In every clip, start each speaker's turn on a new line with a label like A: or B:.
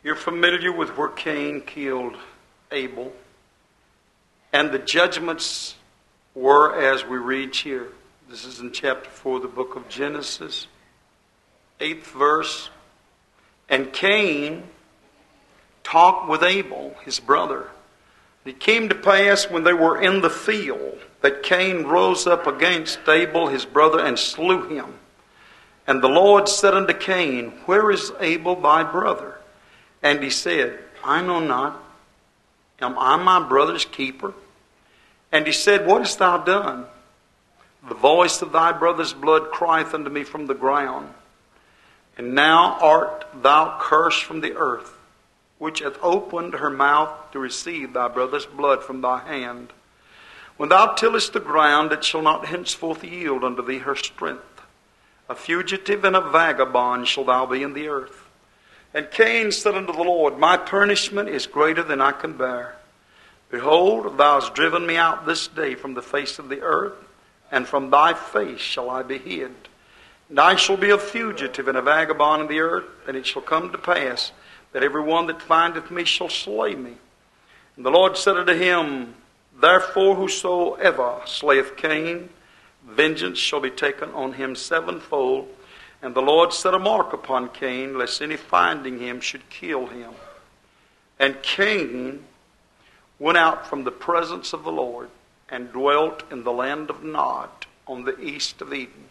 A: You're familiar with where Cain killed Abel. And the judgments were as we read here. This is in chapter 4 of the book of Genesis, 8th verse. And Cain talked with Abel, his brother. It came to pass when they were in the field that Cain rose up against Abel his brother and slew him. And the Lord said unto Cain, Where is Abel thy brother? And he said, I know not. Am I my brother's keeper? And he said, What hast thou done? The voice of thy brother's blood crieth unto me from the ground. And now art thou cursed from the earth, which hath opened her mouth to receive thy brother's blood from thy hand. When thou tillest the ground, it shall not henceforth yield unto thee her strength. A fugitive and a vagabond shalt thou be in the earth. And Cain said unto the Lord, My punishment is greater than I can bear. Behold, thou hast driven me out this day from the face of the earth, and from thy face shall I be hid. And I shall be a fugitive and a vagabond in the earth, and it shall come to pass that every one that findeth me shall slay me. And the Lord said unto him, Therefore whosoever slayeth Cain, vengeance shall be taken on him sevenfold. And the Lord set a mark upon Cain, lest any finding him should kill him. And Cain went out from the presence of the Lord, and dwelt in the land of Nod, on the east of Eden.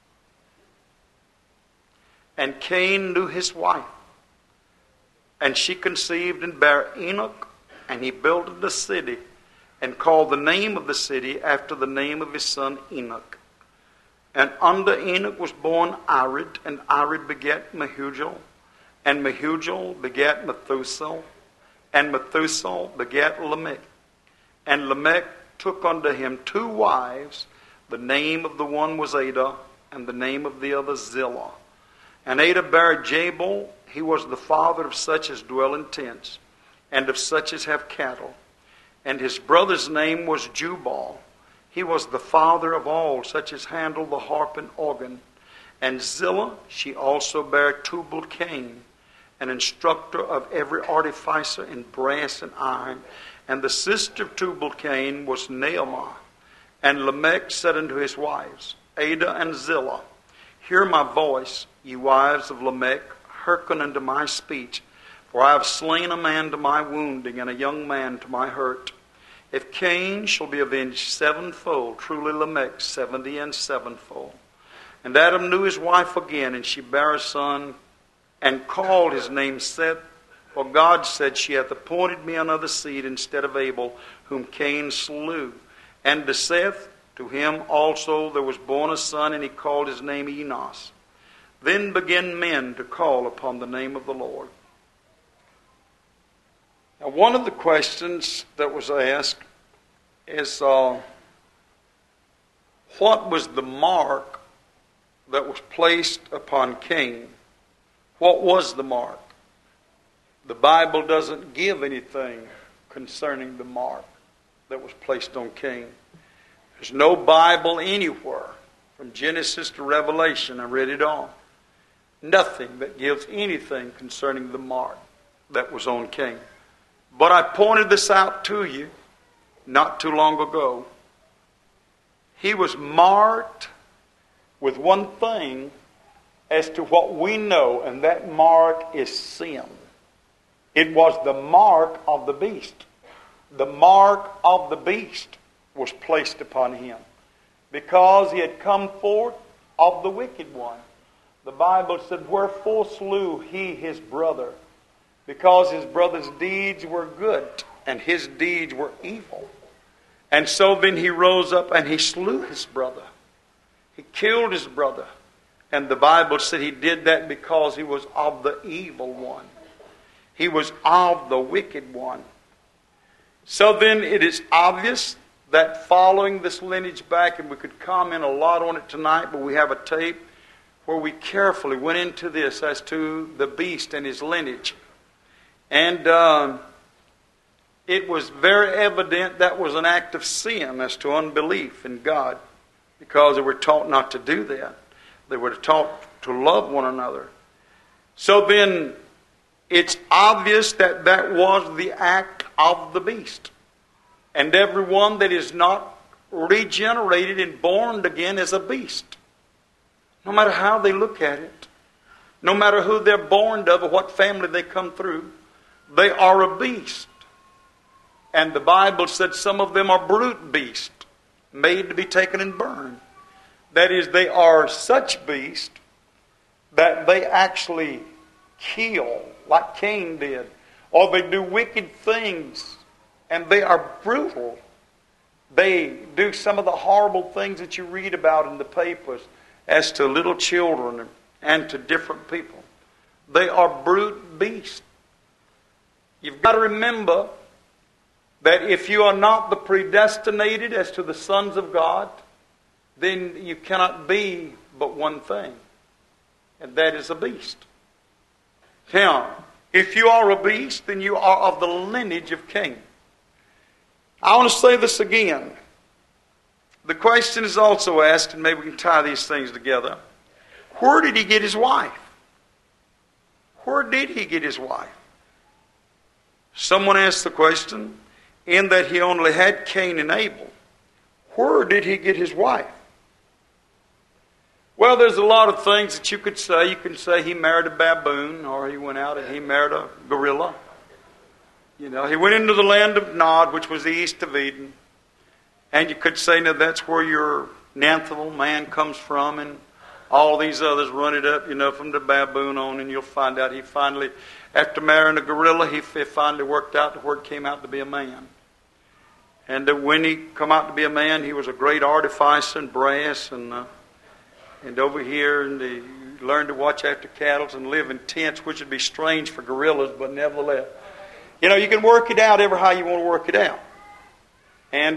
A: And Cain knew his wife, and she conceived and bare Enoch, and he builded a city, and called the name of the city after the name of his son Enoch. And unto Enoch was born Irad, and Irad begat Mehujael, and Mehujael begat Methuselah, and Methuselah begat Lamech. And Lamech took unto him 2 wives. The name of the one was Adah, and the name of the other Zillah. And Adah bare Jabal. He was the father of such as dwell in tents, and of such as have cattle. And his brother's name was Jubal. He was the father of all such as handle the harp and organ. And Zillah, she also bare Tubal-Cain, an instructor of every artificer in brass and iron. And the sister of Tubal-Cain was Naamah. And Lamech said unto his wives, Adah and Zillah, Hear my voice, ye wives of Lamech, hearken unto my speech. For I have slain a man to my wounding, and a young man to my hurt. If Cain shall be avenged sevenfold, truly Lamech 70 and sevenfold. And Adam knew his wife again, and she bare a son, and called his name Seth. For God said, She hath appointed me another seed instead of Abel, whom Cain slew. And to Seth, to him also there was born a son, and he called his name Enos. Then began men to call upon the name of the Lord. Now, one of the questions that was asked is, what was the mark that was placed upon Cain? What was the mark? The Bible doesn't give anything concerning the mark that was placed on Cain. There's no Bible anywhere, from Genesis to Revelation, I read it all. Nothing that gives anything concerning the mark that was on Cain. But I pointed this out to you not too long ago. He was marked with one thing as to what we know, and that mark is sin. It was the mark of the beast. The mark of the beast was placed upon him because he had come forth of the wicked one. The Bible said, Wherefore slew he his brother? Because his brother's deeds were good, and his deeds were evil. And so then he rose up and he slew his brother. He killed his brother. And the Bible said he did that because he was of the evil one. He was of the wicked one. So then it is obvious that following this lineage back, and we could comment a lot on it tonight, but we have a tape where we carefully went into this as to the beast and his lineage. And it was very evident that was an act of sin as to unbelief in God, because they were taught not to do that. They were taught to love one another. So then it's obvious that that was the act of the beast. And everyone that is not regenerated and born again is a beast. No matter how they look at it, no matter who they're born of or what family they come through, they are a beast. And the Bible said some of them are brute beasts, made to be taken and burned. That is, they are such beasts that they actually kill, like Cain did. Or they do wicked things, and they are brutal. They do some of the horrible things that you read about in the papers as to little children and to different people. They are brute beasts. You've got to remember that if you are not the predestinated as to the sons of God, then you cannot be but one thing, and that is a beast. Now, if you are a beast, then you are of the lineage of Cain. I want to say this again. The question is also asked, and maybe we can tie these things together. Where did he get his wife? Where did he get his wife? Someone asked the question, in that he only had Cain and Abel, where did he get his wife? Well, there's a lot of things that you could say. You can say he married a baboon, or he went out and he married a gorilla. You know, he went into the land of Nod, which was the east of Eden. And you could say, now that's where your Neanderthal man comes from, and all these others run it up, you know, from the baboon on, and you'll find out he finally, after marrying a gorilla, he finally worked out where it came out to be a man. And when he come out to be a man, he was a great artificer in brass, and over here, and he learned to watch after cattle and live in tents, which would be strange for gorillas, but nevertheless. You know, you can work it out ever how you want to work it out. And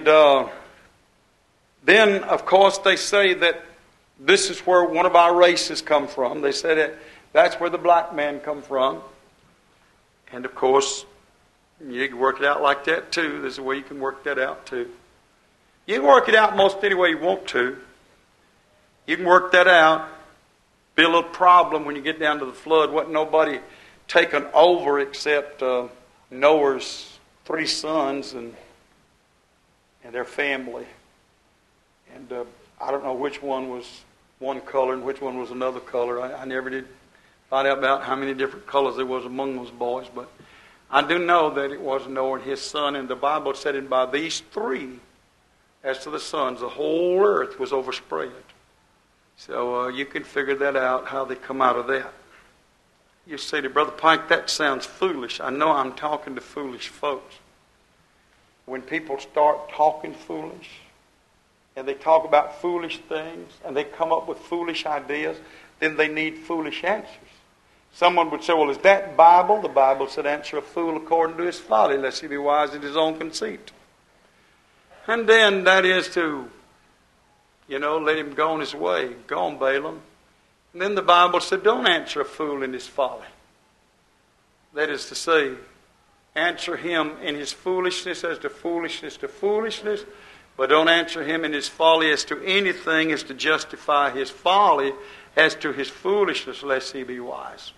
A: then, of course, they say that this is where one of our races come from. They say that that's where the black man come from. And, of course, you can work it out like that, too. There's a way you can work that out, too. You can work it out most any way you want to. You can work that out. Be a little problem when you get down to the flood. Wasn't nobody taken over except Noah's 3 sons and their family. And I don't know which one was one color and which one was another color. I never did find out about how many different colors there was among those boys. But I do know that it was Noah and his son. And the Bible said, and by these 3, as to the sons, the whole earth was overspread. So you can figure that out, how they come out of that. You say to Brother Pike, that sounds foolish. I know I'm talking to foolish folks. When people start talking foolish, and they talk about foolish things, and they come up with foolish ideas, then they need foolish answers. Someone would say, well, is that Bible? The Bible said, answer a fool according to his folly, lest he be wise in his own conceit. And then that is to, you know, let him go on his way. Go on, Balaam. And then the Bible said, don't answer a fool in his folly. That is to say, answer him in his foolishness as to foolishness, but don't answer him in his folly as to anything as to justify his folly as to his foolishness, lest he be wise.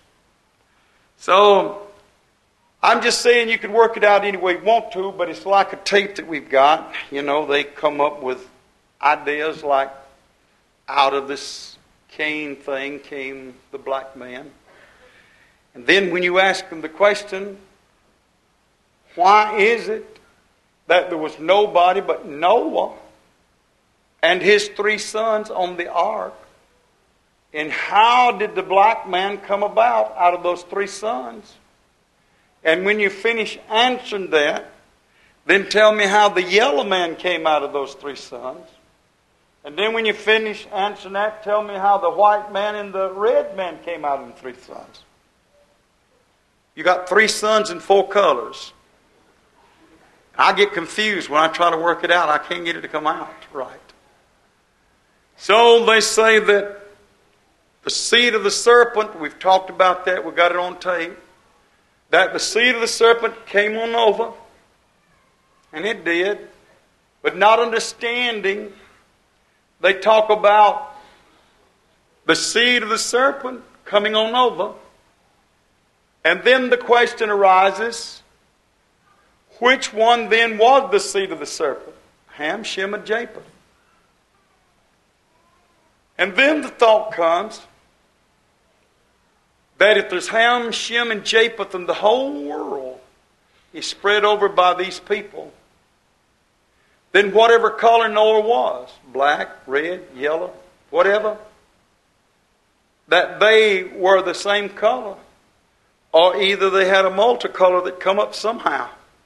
A: So, I'm just saying you can work it out any way you want to, but it's like a tape that we've got. You know, they come up with ideas like, out of this Cain thing came the black man. And then when you ask them the question, why is it that there was nobody but Noah and his 3 sons on the ark? And how did the black man come about out of those 3 sons? And when you finish answering that, then tell me how the yellow man came out of those 3 sons. And then when you finish answering that, tell me how the white man and the red man came out of the 3 sons. You got 3 sons in 4 colors. I get confused when I try to work it out. I can't get it to come out right. So they say that the seed of the serpent, we've talked about that, we got it on tape, that the seed of the serpent came on over, and it did, but not understanding, they talk about the seed of the serpent coming on over, And then the question arises, which one then was the seed of the serpent? Ham, Shem, and Japheth. And then the thought comes that if there's Ham, Shem, and Japheth and the whole world is spread over by these people, then whatever color Noah was, black, red, yellow, whatever, that they were the same color, or either they had a multicolor that come up somehow.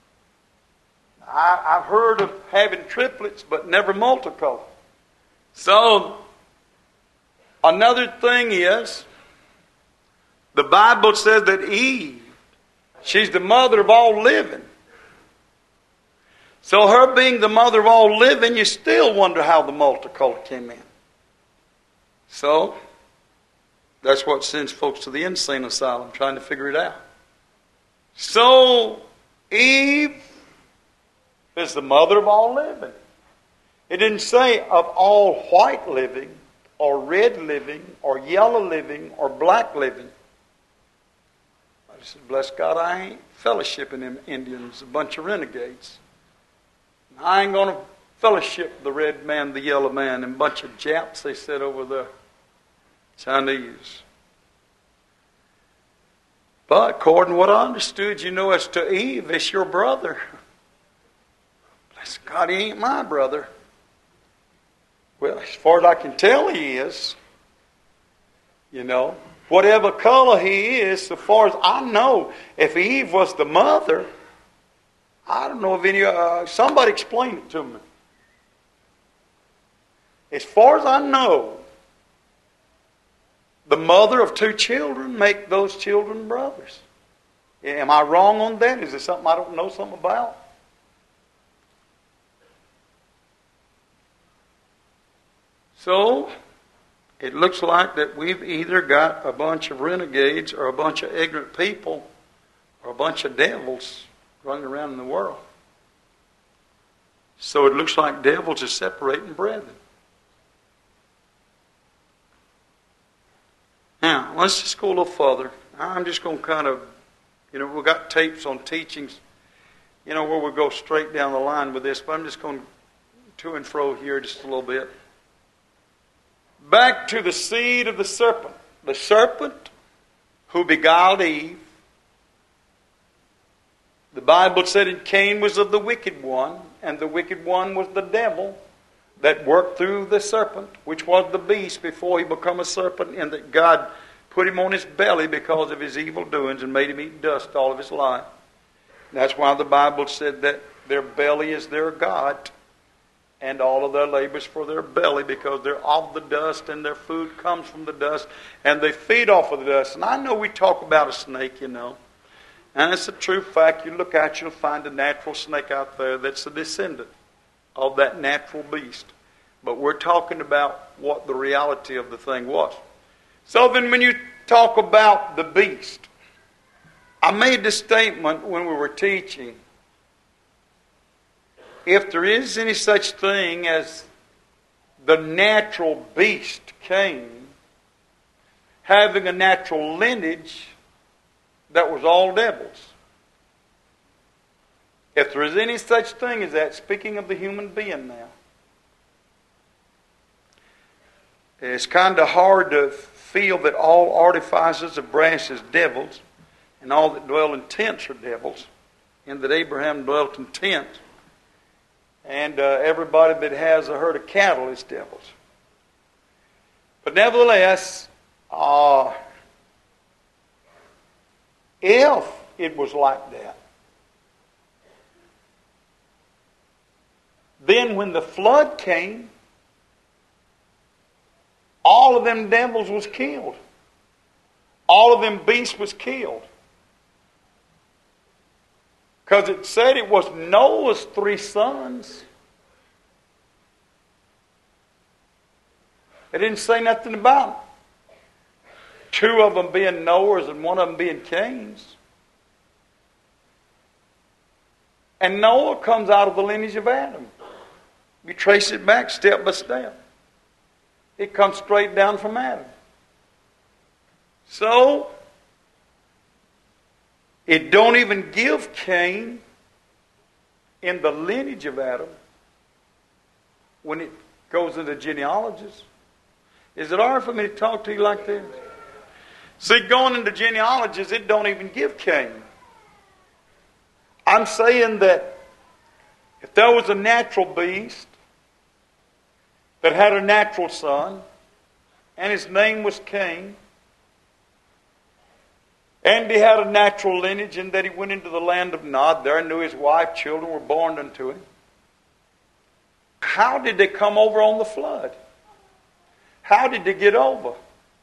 A: I've heard of having triplets, but never multicolor. So, another thing is, the Bible says that Eve, she's the mother of all living. So her being the mother of all living, you still wonder how the multicolor came in. So, that's what sends folks to the insane asylum, trying to figure it out. So, Eve is the mother of all living. It didn't say of all white living, or red living, or yellow living, or black living. I said, bless God, I ain't fellowshipping them Indians, a bunch of renegades. I ain't going to fellowship the red man, the yellow man, and a bunch of Japs they said over the Chinese. But according to what I understood, you know, as to Eve, it's your brother. Bless God, he ain't my brother. Well, as far as I can tell, he is. You know, whatever color he is, so far as I know, if Eve was the mother, I don't know if any, somebody explain it to me. As far as I know, the mother of two children make those children brothers. Am I wrong on that? Is it something I don't know something about? So, it looks like that we've either got a bunch of renegades or a bunch of ignorant people or a bunch of devils running around in the world. So it looks like devils are separating brethren. Now, let's just go a little further. I'm just going to kind of, we've got tapes on teachings, where we'll go straight down the line with this, but I'm just going to and fro here just a little bit. Back to the seed of the serpent. The serpent who beguiled Eve. The Bible said that Cain was of the wicked one, and the wicked one was the devil that worked through the serpent, which was the beast before he became a serpent, and that God put him on his belly because of his evil doings and made him eat dust all of his life. And that's why the Bible said that their belly is their God, and all of their labors for their belly, because they're of the dust and their food comes from the dust, and they feed off of the dust. And I know we talk about a snake, and it's a true fact. You look out, you'll find a natural snake out there that's a descendant of that natural beast. But we're talking about what the reality of the thing was. So then when you talk about the beast, I made the statement when we were teaching, if there is any such thing as the natural beast, Cain, having a natural lineage that was all devils. If there is any such thing as that, speaking of the human being now, it's kind of hard to feel that all artificers of brass is devils, and all that dwell in tents are devils, and that Abraham dwelt in tents, and everybody that has a herd of cattle is devils. But nevertheless, if it was like that, then when the flood came, all of them devils was killed. All of them beasts was killed. Because it said it was Noah's 3 sons. It didn't say nothing about 2 of them being Noah's and 1 of them being Cain's. And Noah comes out of the lineage of Adam. You trace it back step by step. It comes straight down from Adam. So, It don't even give Cain in the lineage of Adam when it goes into genealogies. Is it hard for me to talk to you like this? See, going into genealogies, it don't even give Cain. I'm saying that if there was a natural beast that had a natural son, and his name was Cain, and he had a natural lineage in that he went into the land of Nod, there knew his wife, children were born unto him. How did they come over on the flood? How did they get over?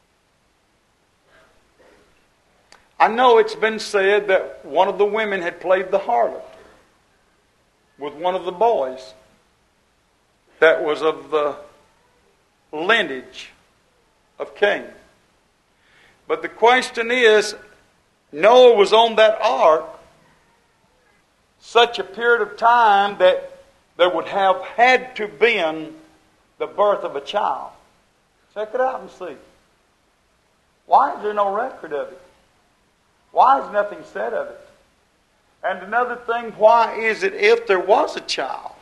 A: I know it's been said that one of the women had played the harlot with one of the boys that was of the lineage of Cain. But the question is, Noah was on that ark such a period of time that there would have had to been the birth of a child. Check it out and see. Why is there no record of it? Why is nothing said of it? And another thing, why is it if there was a child,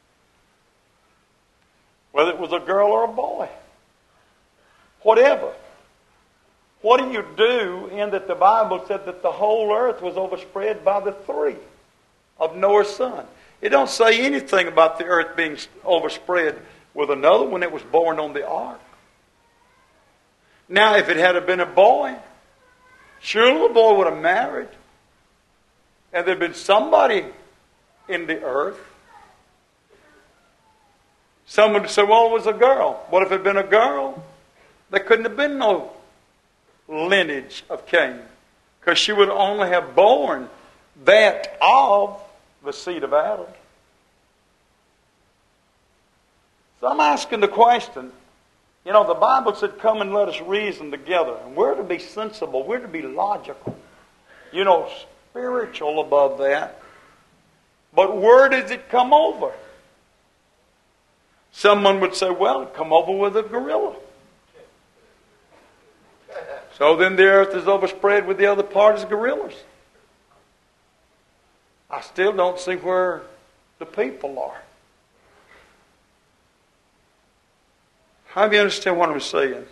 A: whether it was a girl or a boy, whatever, what do you do in that the Bible said that the whole earth was overspread by the three of Noah's son? It don't say anything about the earth being overspread with another one that was born on the ark. Now, if it had been a boy, surely the boy would have married. And there'd been somebody in the earth. Someone would say, well, it was a girl. What if it had been a girl? There couldn't have been no lineage of Cain, because she would only have borne that of the seed of Adam. So I'm asking the question, the Bible said, come and let us reason together. And we're to be sensible. We're to be logical. Spiritual above that. But where does it come over? Someone would say, well, it come over with a gorilla. So then the earth is overspread with the other part as gorillas. I still don't see where the people are. How do you understand what I'm saying?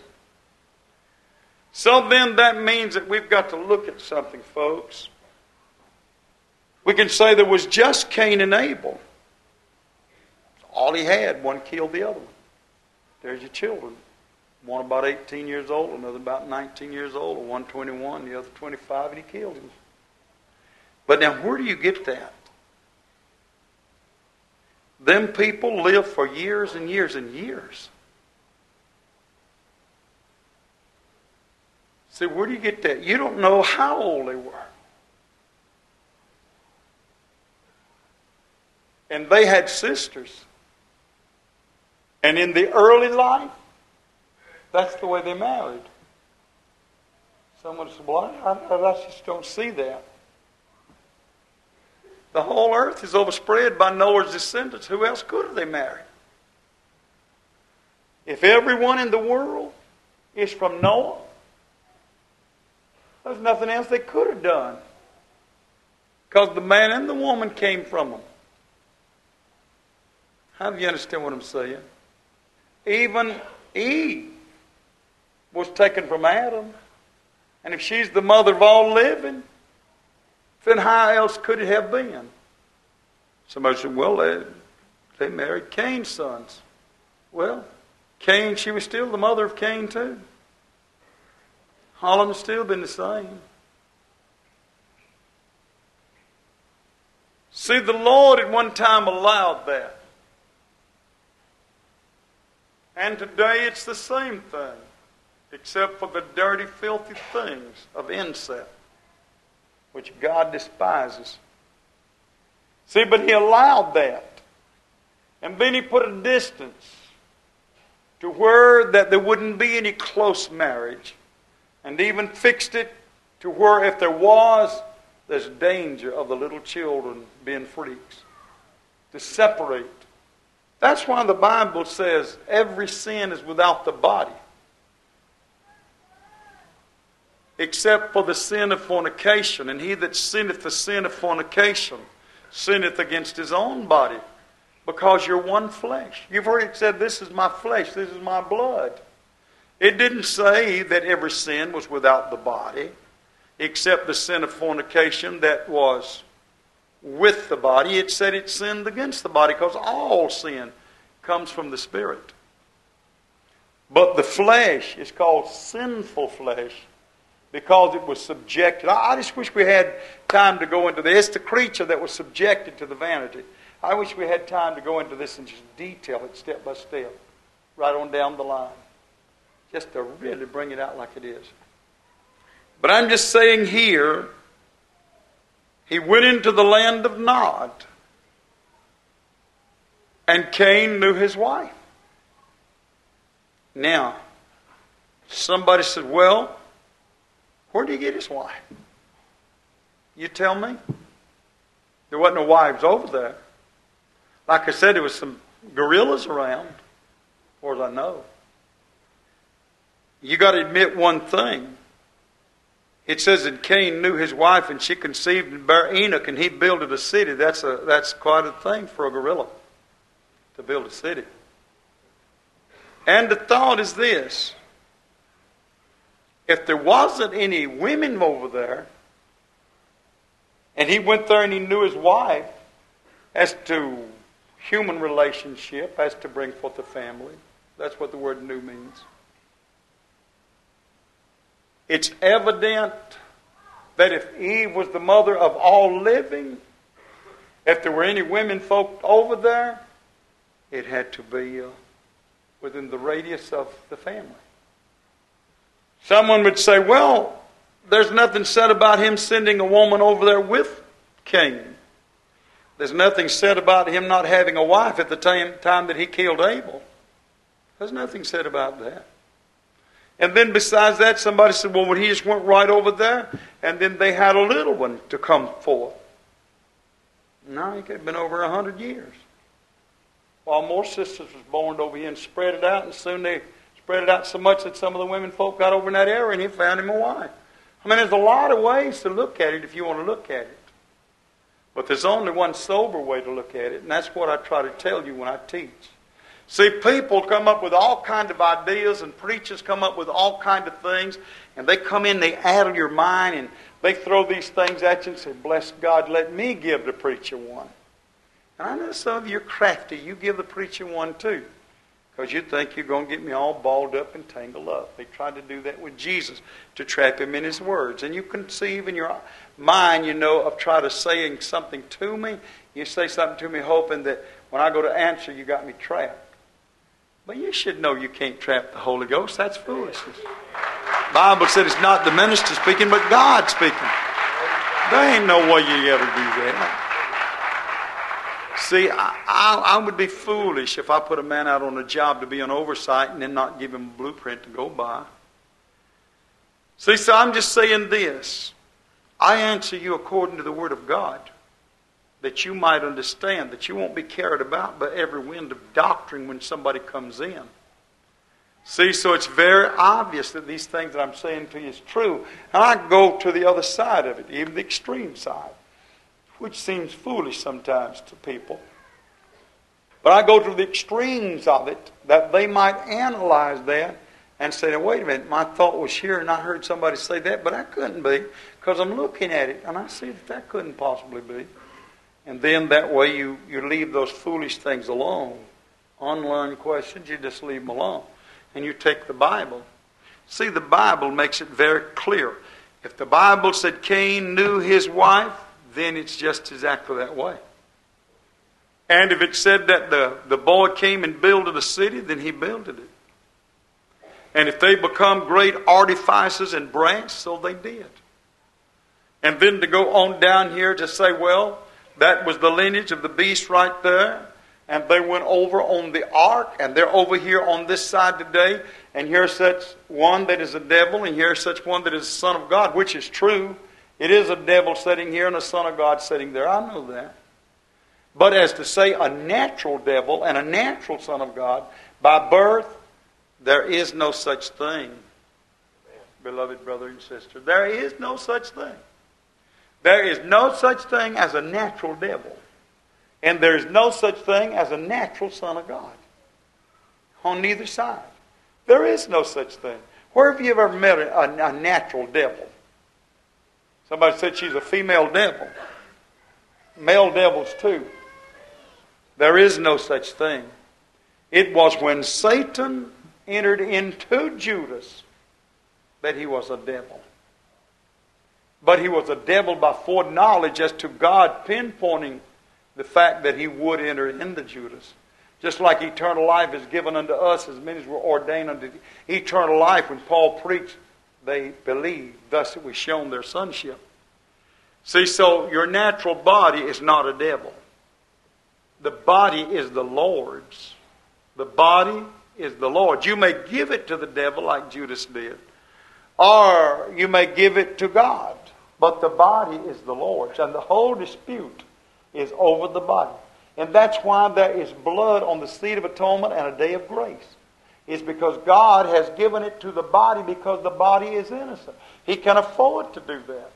A: So then that means that we've got to look at something, folks. We can say there was just Cain and Abel. All he had, one killed the other one. There's your children. One about 18 years old, another about 19 years old, or one 21, the other 25, and he killed him. But now where do you get that? Them people live for years and years and years. See, where do you get that? You don't know how old they were. And they had sisters. And in the early life, that's the way they married. Someone said, well, I just don't see that. The whole earth is overspread by Noah's descendants. Who else could have they married? If everyone in the world is from Noah, there's nothing else they could have done. Because the man and the woman came from them. How do you understand what I'm saying? Even Eve was taken from Adam. And if she's the mother of all living, then how else could it have been? Somebody said, well, they married Cain's sons. Well, Cain, she was still the mother of Cain too. All of them still been the same. See, the Lord at one time allowed that. And today it's the same thing, except for the dirty, filthy things of incest, which God despises. See, but He allowed that. And then He put a distance to where that there wouldn't be any close marriage. And even fixed it to where if there was, there's danger of the little children being freaks. To separate. That's why the Bible says every sin is without the body. except for the sin of fornication. And he that sinneth the sin of fornication sinneth against his own body, because you're one flesh. You've heard it said, this is my flesh, this is my blood. It didn't say that every sin was without the body, except the sin of fornication that was with the body. It said it sinned against the body, because all sin comes from the Spirit. But the flesh is called sinful flesh because it was subjected. I just wish we had time to go into this. It's the creature that was subjected to the vanity. I wish we had time to go into this and just detail it step by step, right on down the line, just to really bring it out like it is. But I'm just saying here, he went into the land of Nod, and Cain knew his wife. Now, somebody said, well, where did he get his wife? You tell me. There wasn't no wives over there. Like I said, there was some gorillas around, as far as I know. You got to admit one thing. It says that Cain knew his wife, and she conceived and bare Enoch, and he builded a city. That's quite a thing for a gorilla, to build a city. And the thought is this: if there wasn't any women over there, and he went there and he knew his wife, as to human relationship, as to bring forth a family, that's what the word "knew" means. It's evident that if Eve was the mother of all living, if there were any women folk over there, it had to be within the radius of the family. Someone would say, well, there's nothing said about him sending a woman over there with Cain. There's nothing said about him not having a wife at the time that he killed Abel. There's nothing said about that. And then besides that, somebody said, well, he just went right over there, and then they had a little one to come forth. No, he could have been over 100 years. While more sisters was born over here and spread it out, and soon they spread it out so much that some of the women folk got over in that area and he found him a wife. I mean, there's a lot of ways to look at it if you want to look at it. But there's only one sober way to look at it, and that's what I try to tell you when I teach. See, people come up with all kinds of ideas, and preachers come up with all kinds of things, and they come in, they addle your mind, and they throw these things at you and say, bless God, let me give the preacher one. And I know some of you are crafty. You give the preacher one too, because you think you're going to get me all balled up and tangled up. They tried to do that with Jesus to trap him in his words. And you conceive in your mind, of trying to saying something to me. You say something to me hoping that when I go to answer, you got me trapped. But you should know you can't trap the Holy Ghost. That's foolishness. The Bible said it's not the minister speaking, but God speaking. There ain't no way you ever do that. See, I would be foolish if I put a man out on a job to be an oversight and then not give him a blueprint to go by. See, so I'm just saying this. I answer you according to the Word of God, that you might understand, that you won't be carried about by every wind of doctrine when somebody comes in. See, so it's very obvious that these things that I'm saying to you is true. And I go to the other side of it, even the extreme side, which seems foolish sometimes to people. But I go to the extremes of it, that they might analyze that and say, wait a minute, my thought was here and I heard somebody say that, but that couldn't be, because I'm looking at it and I see that couldn't possibly be. And then that way you leave those foolish things alone. Unlearned questions, you just leave them alone. And you take the Bible. See, the Bible makes it very clear. If the Bible said Cain knew his wife, then it's just exactly that way. And if it said that the boy came and builded a city, then he builded it. And if they become great artificers and branch, so they did. And then to go on down here to say, well, that was the lineage of the beast right there. And they went over on the ark, and they're over here on this side today. And here's such one that is a devil, and here's such one that is the Son of God, which is true. It is a devil sitting here and a Son of God sitting there. I know that. But as to say a natural devil and a natural Son of God, by birth, there is no such thing. beloved brother and sister. There is no such thing. There is no such thing as a natural devil. And there is no such thing as a natural son of God. On neither side. There is no such thing. Where have you ever met a natural devil? Somebody said she's a female devil. Male devils too. There is no such thing. It was when Satan entered into Judas that he was a devil. But he was a devil by foreknowledge as to God pinpointing the fact that he would enter into Judas. Just like eternal life is given unto us as many as were ordained unto eternal life. When Paul preached, they believed. Thus it was shown their sonship. See, so your natural body is not a devil. The body is the Lord's. The body is the Lord's. You may give it to the devil like Judas did. Or you may give it to God. But the body is the Lord's. And the whole dispute is over the body. And that's why there is blood on the seat of atonement and a day of grace. It's because God has given it to the body because the body is innocent. He can afford to do that.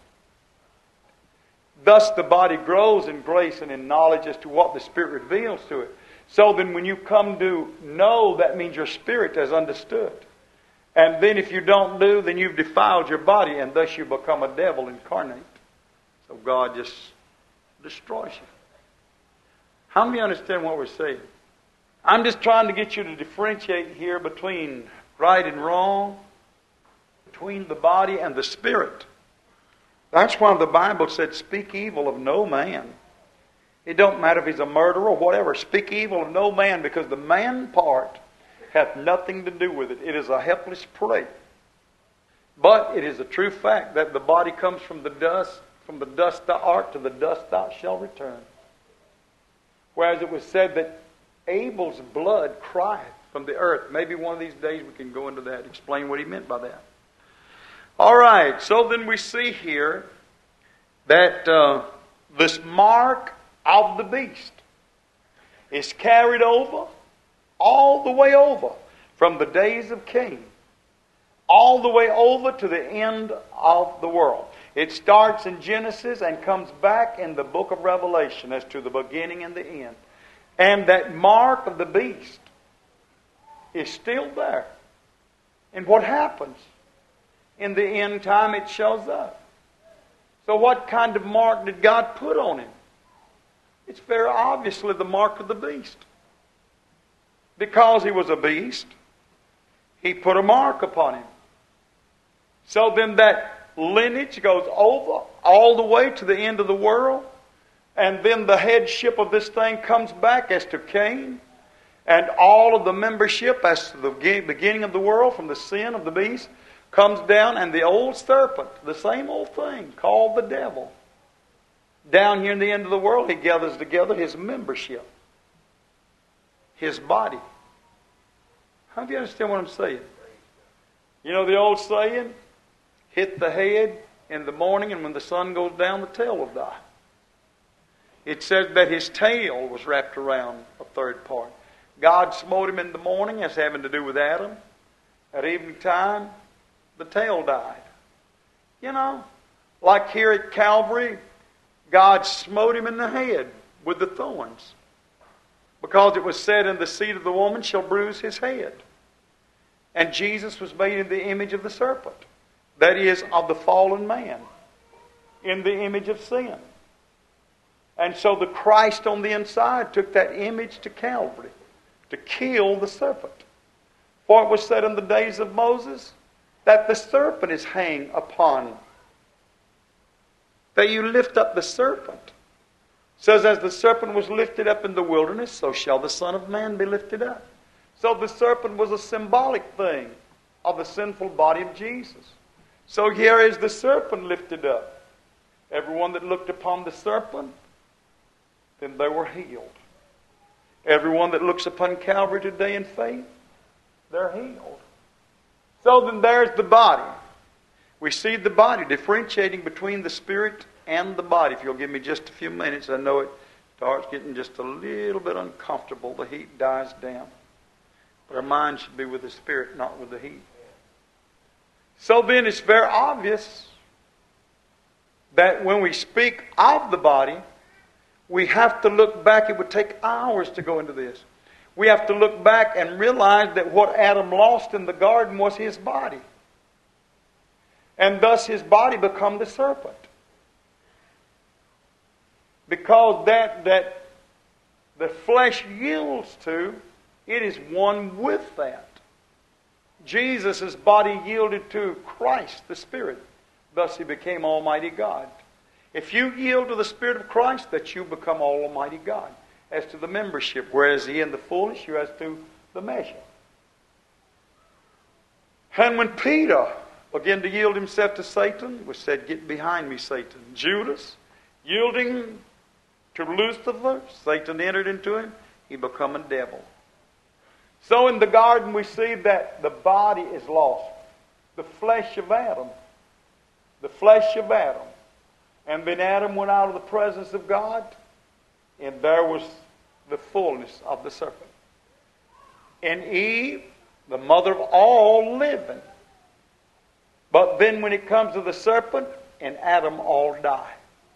A: Thus the body grows in grace and in knowledge as to what the Spirit reveals to it. So then when you come to know, that means your spirit has understood. And then if you don't do, then you've defiled your body, and thus you become a devil incarnate. So God just destroys you. How many understand what we're saying? I'm just trying to get you to differentiate here between right and wrong, between the body and the spirit. That's why the Bible said, speak evil of no man. It don't matter if he's a murderer or whatever. Speak evil of no man, because the man part hath nothing to do with it. It is a helpless prey. But it is a true fact that the body comes from the dust. From the dust thou art, to the dust thou shalt return. Whereas it was said that Abel's blood crieth from the earth. Maybe one of these days we can go into that, explain what he meant by that. All right, so then we see here that this mark of the beast is carried over, all the way over, from the days of Cain, all the way over to the end of the world. It starts in Genesis and comes back in the book of Revelation as to the beginning and the end. And that mark of the beast is still there. And what happens? In the end time it shows up. So what kind of mark did God put on him? It's very obviously the mark of the beast. Because he was a beast, he put a mark upon him. So then that lineage goes over all the way to the end of the world. And then the headship of this thing comes back as to Cain. And all of the membership as to the beginning of the world from the sin of the beast comes down. And the old serpent, the same old thing called the devil, down here in the end of the world, he gathers together his membership, his body. How do you understand what I'm saying? You know the old saying, hit the head in the morning, and when the sun goes down, the tail will die. It says that his tail was wrapped around a third part. God smote him in the morning, as having to do with Adam. At evening time, the tail died. You know, like here at Calvary, God smote him in the head with the thorns. Because it was said, in the seed of the woman shall bruise his head. And Jesus was made in the image of the serpent. That is, of the fallen man. In the image of sin. And so the Christ on the inside took that image to Calvary to kill the serpent. For it was said in the days of Moses that the serpent is hanged upon. That you lift up the serpent. It says, as the serpent was lifted up in the wilderness, so shall the Son of Man be lifted up. So the serpent was a symbolic thing of the sinful body of Jesus. So here is the serpent lifted up. Everyone that looked upon the serpent, then they were healed. Everyone that looks upon Calvary today in faith, they're healed. So then there's the body. We see the body differentiating between the spirit and the body. If you'll give me just a few minutes, I know it starts getting just a little bit uncomfortable. The heat dies down. But our mind should be with the spirit, not with the heat. So then it's very obvious that when we speak of the body, we have to look back. It would take hours to go into this. We have to look back and realize that what Adam lost in the garden was his body. And thus his body become the serpent. Because that the flesh yields to, it is one with that. Jesus' body yielded to Christ, the Spirit. Thus he became Almighty God. If you yield to the Spirit of Christ, that you become Almighty God. As to the membership, whereas he in the fullness, you as to the measure. And when Peter began to yield himself to Satan, it was said, "Get behind me, Satan." Judas, yielding to Lucifer, Satan entered into him, he become a devil. So in the garden we see that the body is lost. The flesh of Adam. The flesh of Adam. And then Adam went out of the presence of God, and there was the fullness of the serpent. And Eve, the mother of all living. But then when it comes to the serpent, in Adam all die.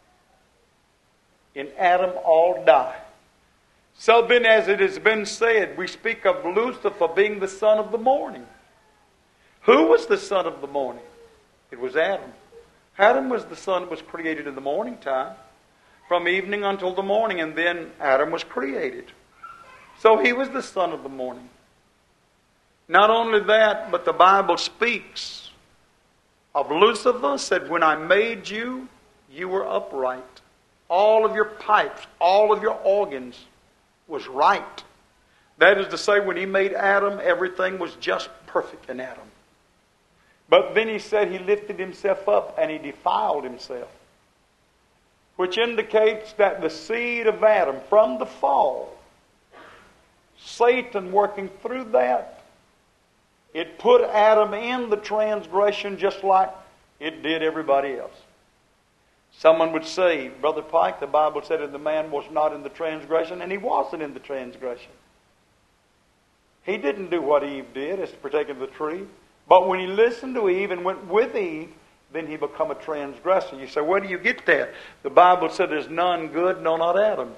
A: In Adam all die. So then, as it has been said, we speak of Lucifer being the son of the morning. Who was the son of the morning? It was Adam. Adam was the son that was created in the morning time, from evening until the morning, and then Adam was created. So he was the son of the morning. Not only that, but the Bible speaks of Lucifer, said, "When I made you, you were upright. All of your pipes, all of your organs was right." That is to say, when he made Adam, everything was just perfect in Adam. But then he said he lifted himself up and he defiled himself. Which indicates that the seed of Adam from the fall, Satan working through that, it put Adam in the transgression just like it did everybody else. Someone would say, "Brother Pike, the Bible said that the man was not in the transgression," and he wasn't in the transgression. He didn't do what Eve did as partaking of the tree. But when he listened to Eve and went with Eve, then he become a transgressor. You say, where do you get that? The Bible said there's none good, no, not Adam.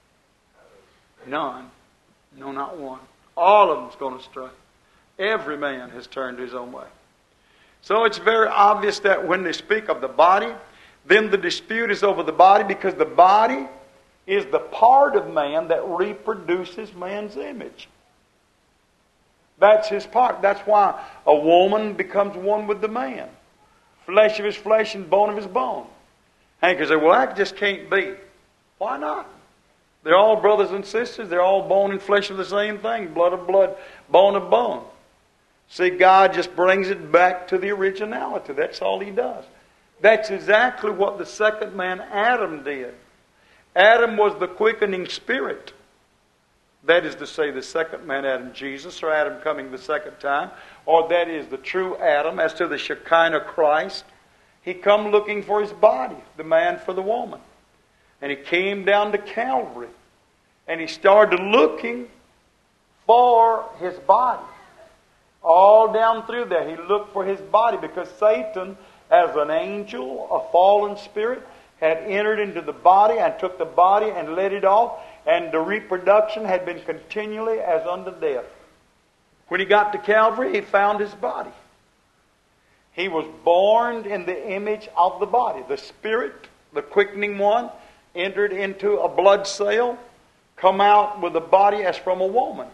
A: None. No, not one. All of them's gone astray. Every man has turned his own way. So it's very obvious that when they speak of the body, then the dispute is over the body, because the body is the part of man that reproduces man's image. That's his part. That's why a woman becomes one with the man. Flesh of his flesh and bone of his bone. Hank can say, "Well, that just can't be." Why not? They're all brothers and sisters. They're all bone and flesh of the same thing. Blood of blood, bone of bone. See, God just brings it back to the originality. That's all he does. That's exactly what the second man, Adam, did. Adam was the quickening spirit. That is to say, the second man, Adam, Jesus, or Adam coming the second time, or that is the true Adam. As to the Shekinah Christ, he come looking for his body, the man for the woman. And he came down to Calvary, and he started looking for his body. All down through there, he looked for his body, because Satan, as an angel, a fallen spirit, had entered into the body and took the body and let it off, and the reproduction had been continually as unto death. When he got to Calvary, he found his body. He was born in the image of the body. The spirit, the quickening one, entered into a blood cell, come out with a body as from a woman.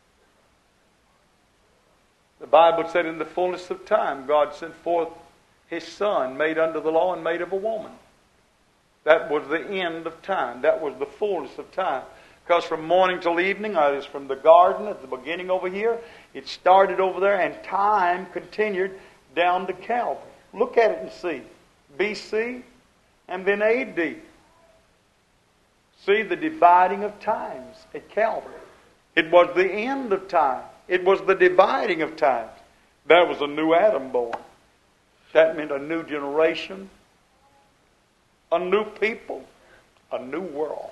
A: The Bible said in the fullness of time, God sent forth his Son, made under the law and made of a woman. That was the end of time. That was the fullness of time. Because from morning till evening, that is from the garden at the beginning over here, it started over there, and time continued down to Calvary. Look at it and see. BC and then AD. See the dividing of times at Calvary. It was the end of time. It was the dividing of times. There was a new Adam born. That meant a new generation, a new people, a new world.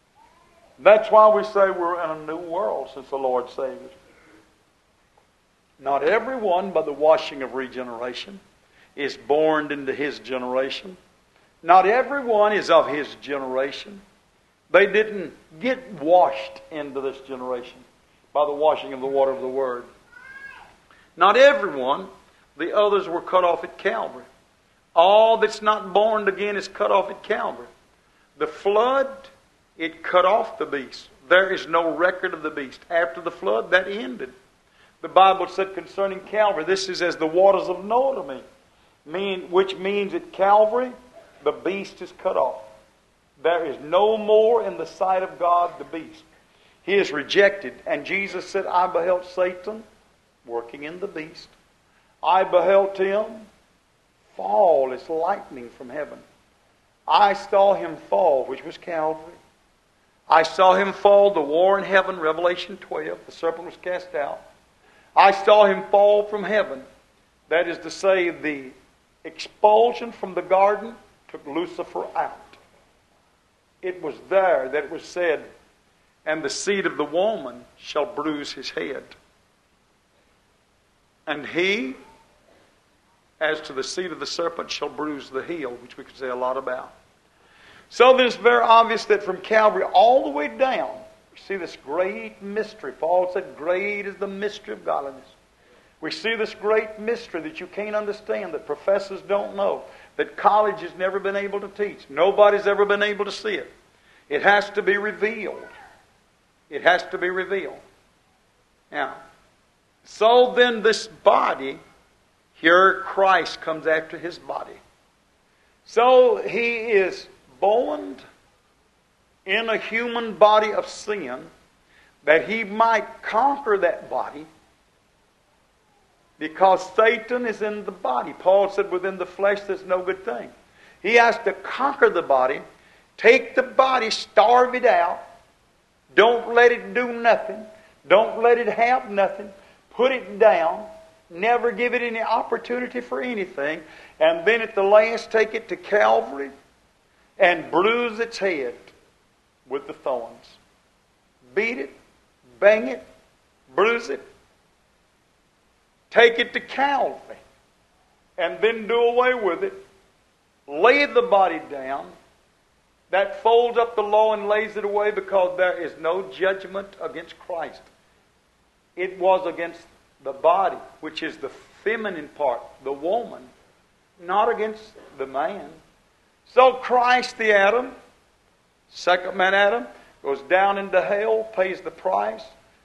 A: That's why we say we're in a new world since the Lord saved us. Not everyone by the washing of regeneration is born into his generation. Not everyone is of his generation. They didn't get washed into this generation by the washing of the water of the Word. Not everyone. The others were cut off at Calvary. All that's not born again is cut off at Calvary. The flood, it cut off the beast. There is no record of the beast. After the flood, that ended. The Bible said concerning Calvary, this is as the waters of Noah to me. Which means at Calvary, the beast is cut off. There is no more in the sight of God the beast. He is rejected. And Jesus said, I beheld Satan working in the beast. I beheld him fall as lightning from heaven. I saw him fall, which was Calvary. I saw him fall, the war in heaven, Revelation 12. The serpent was cast out. I saw him fall from heaven. That is to say, the expulsion from the garden took Lucifer out. It was there that it was said, and the seed of the woman shall bruise his head. And he, as to the seed of the serpent, shall bruise the heel, which we could say a lot about. So then it's very obvious that from Calvary all the way down, we see this great mystery. Paul said, great is the mystery of godliness. We see this great mystery that you can't understand, that professors don't know, that college has never been able to teach. Nobody's ever been able to see it. It has to be revealed. It has to be revealed. Now, so then this body, here Christ comes after his body. So he is born in a human body of sin that he might conquer that body, because Satan is in the body. Paul said within the flesh there's no good thing. He has to conquer the body, take the body, starve it out, don't let it do nothing, don't let it have nothing, put it down, never give it any opportunity for anything, and then at the last take it to Calvary and bruise its head with the thorns. Beat it, bang it, bruise it. Take it to Calvary and then do away with it. Lay the body down. That folds up the law and lays it away, because there is no judgment against Christ. It was against the body, which is the feminine part, the woman, not against the man. So Christ the Adam, second man Adam, goes down into hell, pays the price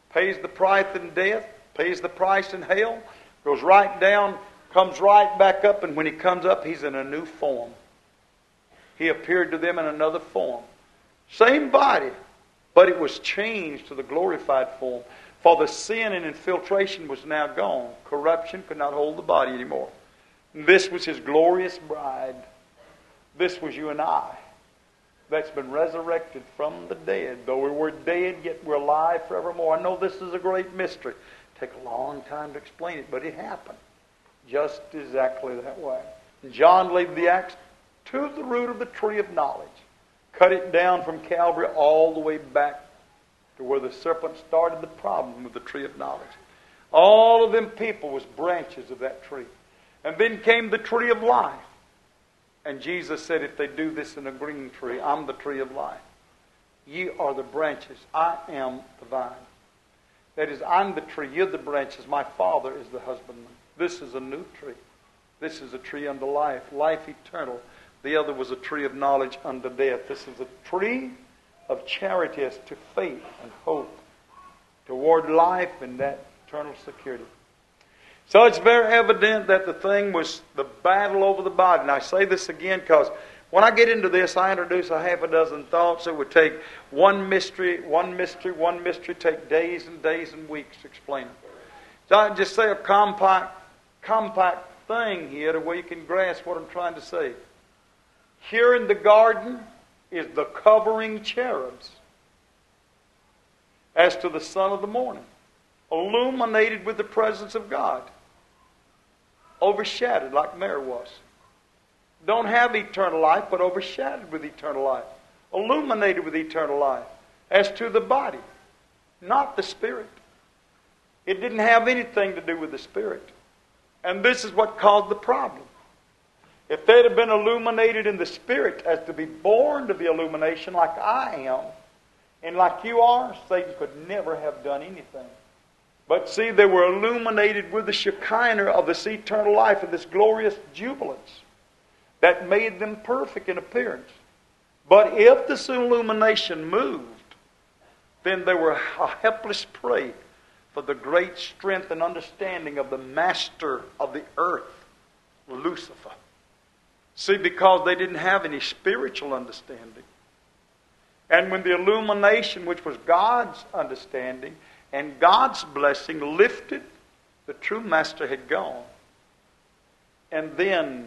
A: in death, pays the price in hell, goes right down, comes right back up, and when he comes up, he's in a new form. He appeared to them in another form. Same body, but it was changed to the glorified form. For the sin and infiltration was now gone. Corruption could not hold the body anymore. This was his glorious bride. This was you and I, that's been resurrected from the dead. Though we were dead, yet we're alive forevermore. I know this is a great mystery. Take a long time to explain it, but it happened just exactly that way. John laid the axe to the root of the tree of knowledge, cut it down from Calvary all the way back to where the serpent started the problem with the tree of knowledge. All of them people was branches of that tree. And then came the tree of life. And Jesus said, if they do this in a green tree, I'm the tree of life. Ye are the branches. I am the vine. That is, I'm the tree. You're the branches. My Father is the husbandman. This is a new tree. This is a tree unto life, life eternal. The other was a tree of knowledge unto death. This is a tree of charity as to faith and hope toward life and that eternal security. So it's very evident that the thing was the battle over the body. And I say this again because when I get into this, I introduce a half a dozen thoughts. It would take one mystery, take days and days and weeks to explain it. So I just say a compact thing here to where you can grasp what I'm trying to say. Here in the garden is the covering cherubs as to the son of the morning, illuminated with the presence of God, overshadowed like Mary was. Don't have eternal life, but overshadowed with eternal life, illuminated with eternal life. As to the body, not the spirit. It didn't have anything to do with the Spirit. And this is what caused the problem. If they'd have been illuminated in the Spirit as to be born to the illumination like I am, and like you are, Satan could never have done anything. But see, they were illuminated with the Shekinah of this eternal life, of this glorious jubilance that made them perfect in appearance. But if this illumination moved, then they were a helpless prey for the great strength and understanding of the master of the earth, Lucifer. See, because they didn't have any spiritual understanding. And when the illumination, which was God's understanding and God's blessing, lifted, the true master had gone. And then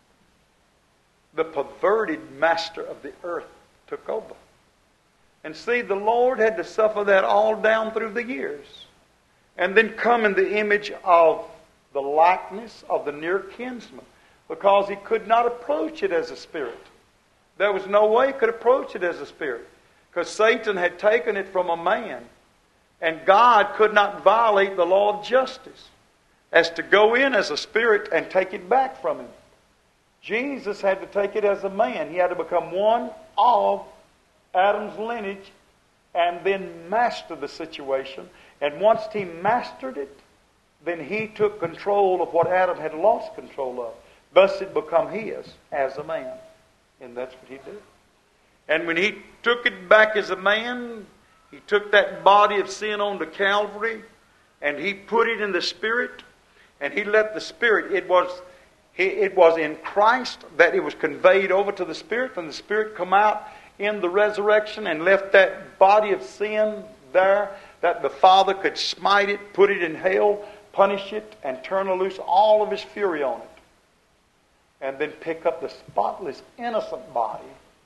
A: the perverted master of the earth took over. And see, the Lord had to suffer that all down through the years. And then come in the image of the likeness of the near kinsman, because he could not approach it as a spirit. There was no way he could approach it as a spirit, because Satan had taken it from a man. And God could not violate the law of justice as to go in as a spirit and take it back from him. Jesus had to take it as a man. He had to become one of Adam's lineage and then master the situation. And once he mastered it, then he took control of what Adam had lost control of. Thus it become his as a man. And that's what he did. And when he took it back as a man, he took that body of sin onto Calvary and he put it in the Spirit, and he let the Spirit, it was in Christ that it was conveyed over to the Spirit, and the Spirit come out in the resurrection and left that body of sin there, that the Father could smite it, put it in hell, punish it, and turn loose all of his fury on it. And then pick up the spotless, innocent body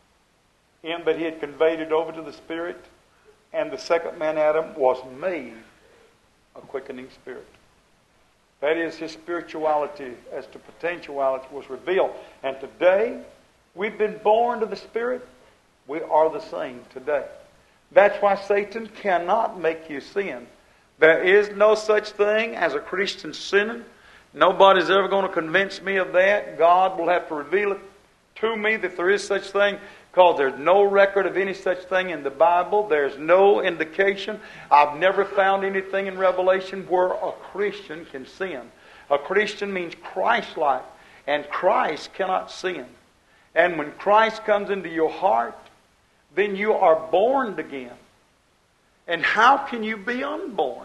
A: in that he had conveyed it over to the Spirit, and the second man, Adam, was made a quickening spirit. That is, his spirituality as to potentiality was revealed. And today, we've been born to the Spirit. We are the same today. That's why Satan cannot make you sin. There is no such thing as a Christian sinning. Nobody's ever going to convince me of that. God will have to reveal it to me that there is such thing, because there's no record of any such thing in the Bible. There's no indication. I've never found anything in Revelation where a Christian can sin. A Christian means Christ-like, and Christ cannot sin. And when Christ comes into your heart, then you are born again. And how can you be unborn?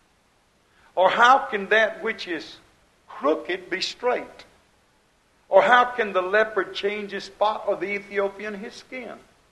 A: Or how can that which is crooked be straight? Or how can the leopard change his spot or the Ethiopian his skin?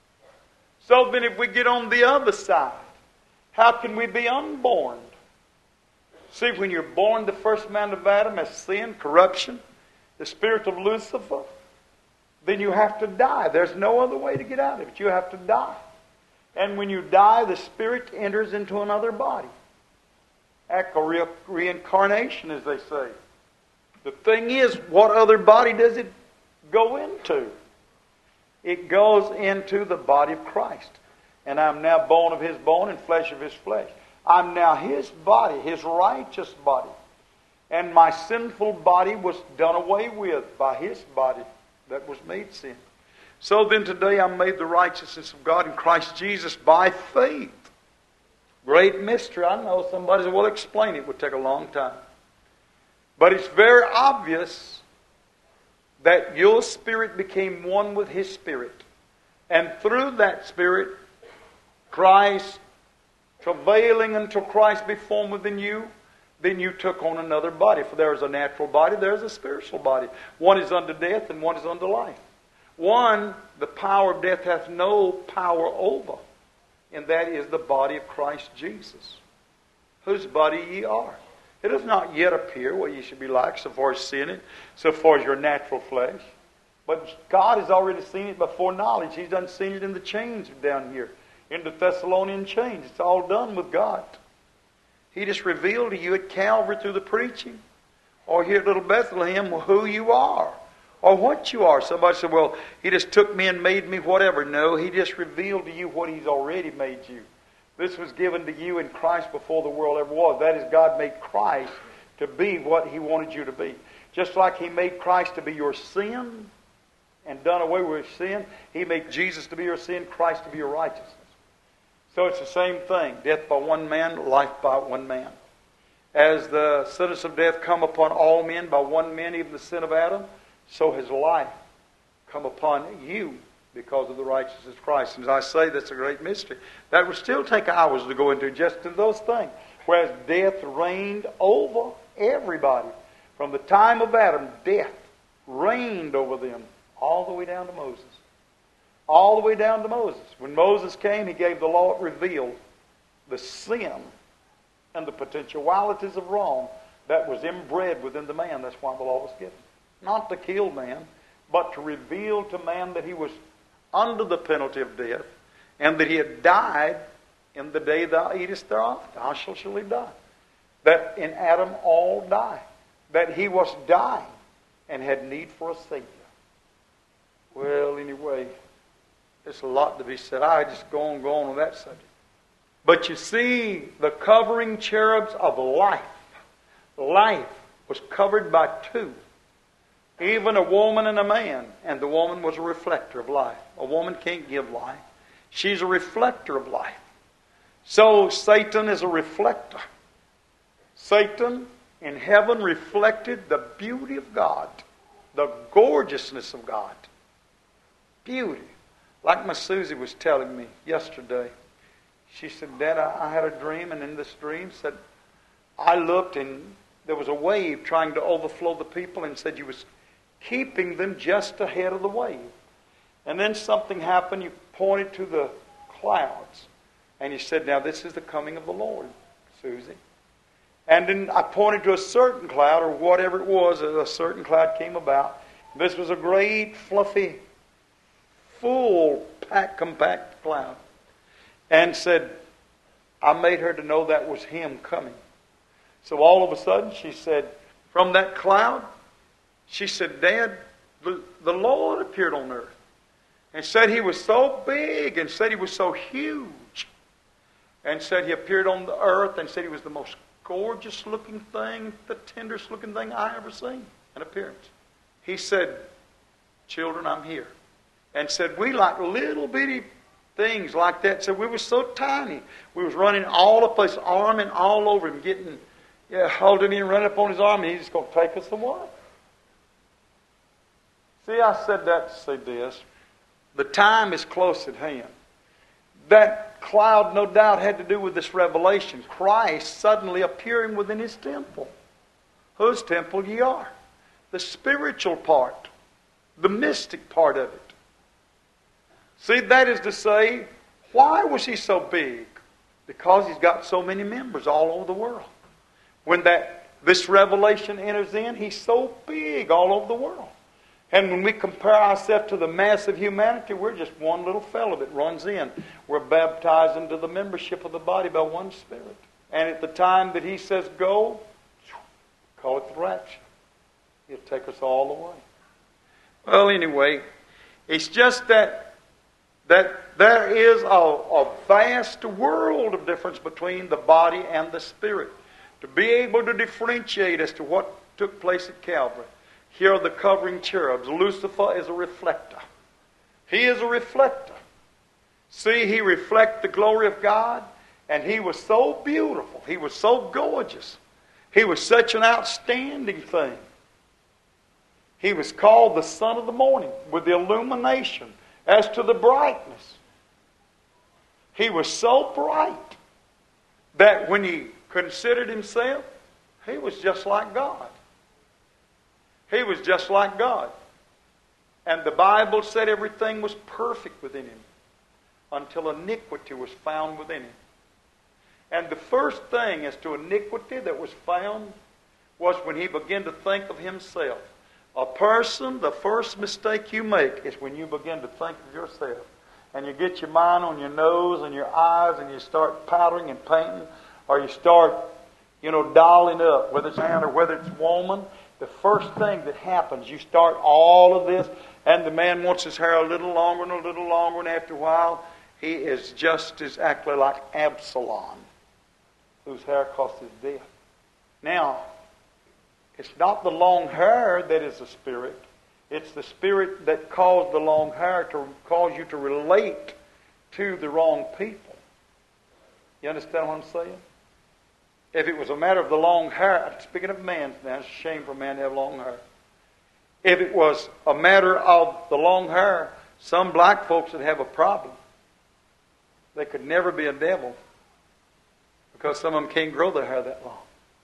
A: So then if we get on the other side, how can we be unborn? See, when you're born, the first man of Adam has sin, corruption, the spirit of Lucifer, then you have to die. There's no other way to get out of it. You have to die. And when you die, the spirit enters into another body. Act of reincarnation, as they say. The thing is, what other body does it go into? It goes into the body of Christ. And I'm now bone of his bone and flesh of his flesh. I'm now his body, his righteous body. And my sinful body was done away with by his body that was made sin. So then today I'm made the righteousness of God in Christ Jesus by faith. Great mystery. I know somebody will explain it. It would take a long time. But it's very obvious that your spirit became one with his spirit. And through that spirit, Christ, travailing until Christ be formed within you, then you took on another body. For there is a natural body, there is a spiritual body. One is unto death and one is unto life. One, the power of death hath no power over. And that is the body of Christ Jesus, whose body ye are. It does not yet appear what ye should be like, so far as sinning, so far as your natural flesh. But God has already seen it before knowledge. He's done seen it in the chains down here, in the Thessalonian chains. It's all done with God. He just revealed to you at Calvary through the preaching, or here at Little Bethlehem, who you are, or what you are. Somebody said, well, he just took me and made me whatever. No, he just revealed to you what he's already made you.
B: This was given to you in Christ before the world ever was. That is, God made Christ to be what He wanted you to be. Just like He made Christ to be your sin and done away with sin, He made Jesus to be your sin, Christ to be your righteousness. So it's the same thing. Death by one man, life by one man. As the sentence of death come upon all men by one man, even the sin of Adam, so has life come upon you because of the righteousness of Christ. And as I say, that's a great mystery. That would still take hours to go into just to those things. Whereas death reigned over everybody. From the time of Adam, death reigned over them all the way down to Moses. All the way down to Moses. When Moses came, he gave the law. It revealed the sin and the potentialities of wrong that was inbred within the man. That's why the law was given. Not to kill man, but to reveal to man that he was under the penalty of death, and that he had died in the day thou eatest thereof, thou shalt surely die. That in Adam all die. That he was dying and had need for a Savior. Well, anyway, there's a lot to be said. I just go on that subject. But you see, the covering cherubs of life. Life was covered by two. Even a woman and a man. And the woman was a reflector of life. A woman can't give life. She's a reflector of life. So Satan is a reflector. Satan in heaven reflected the beauty of God. The gorgeousness of God. Beauty. Like my Susie was telling me yesterday. She said, Dad, I had a dream, and in this dream said, I looked and there was a wave trying to overflow the people, and said you was keeping them just ahead of the wave. And then something happened. You pointed to the clouds. And you said, now this is the coming of the Lord, Susie. And then I pointed to a certain cloud, or whatever it was, a certain cloud came about. This was a great, fluffy, full, compact cloud. And said, I made her to know that was Him coming. So all of a sudden, she said, from that cloud, she said, Dad, the Lord appeared on earth. And said He was so big, and said He was so huge. And said He appeared on the earth, and said He was the most gorgeous looking thing, the tenderest looking thing I ever seen in appearance. He said, children, I'm here. And said, we like little bitty things like that. So we were so tiny. We was running all up His arm and all over Him, getting, holding Him and running up on His arm, and He's just going to take us away. See, I said that to say this. The time is close at hand. That cloud, no doubt, had to do with this revelation. Christ suddenly appearing within His temple. Whose temple ye are? The spiritual part. The mystic part of it. See, that is to say, why was He so big? Because He's got so many members all over the world. When this revelation enters in, He's so big all over the world. And when we compare ourselves to the mass of humanity, we're just one little fellow that runs in. We're baptized into the membership of the body by one Spirit. And at the time that He says go, call it the rapture. He'll take us all away. Well, anyway, it's just that there is a vast world of difference between the body and the spirit. To be able to differentiate as to what took place at Calvary. Here are the covering cherubs. Lucifer is a reflector. He is a reflector. See, he reflects the glory of God, and he was so beautiful. He was so gorgeous. He was such an outstanding thing. He was called the son of the morning with the illumination as to the brightness. He was so bright that when he considered himself, he was just like God. He was just like God. And the Bible said everything was perfect within him until iniquity was found within him. And the first thing as to iniquity that was found was when he began to think of himself. A person, the first mistake you make is when you begin to think of yourself. And you get your mind on your nose and your eyes and you start powdering and painting, or you start, dolling up, whether it's man or whether it's woman. The first thing that happens, you start all of this, and the man wants his hair a little longer and a little longer, and after a while, he is just exactly like Absalom, whose hair caused his death. Now, it's not the long hair that is the spirit. It's the spirit that caused the long hair to cause you to relate to the wrong people. You understand what I'm saying? If it was a matter of the long hair, speaking of men now, it's a shame for a man to have long hair. If it was a matter of the long hair, some black folks would have a problem. They could never be a devil because some of them can't grow their hair that long.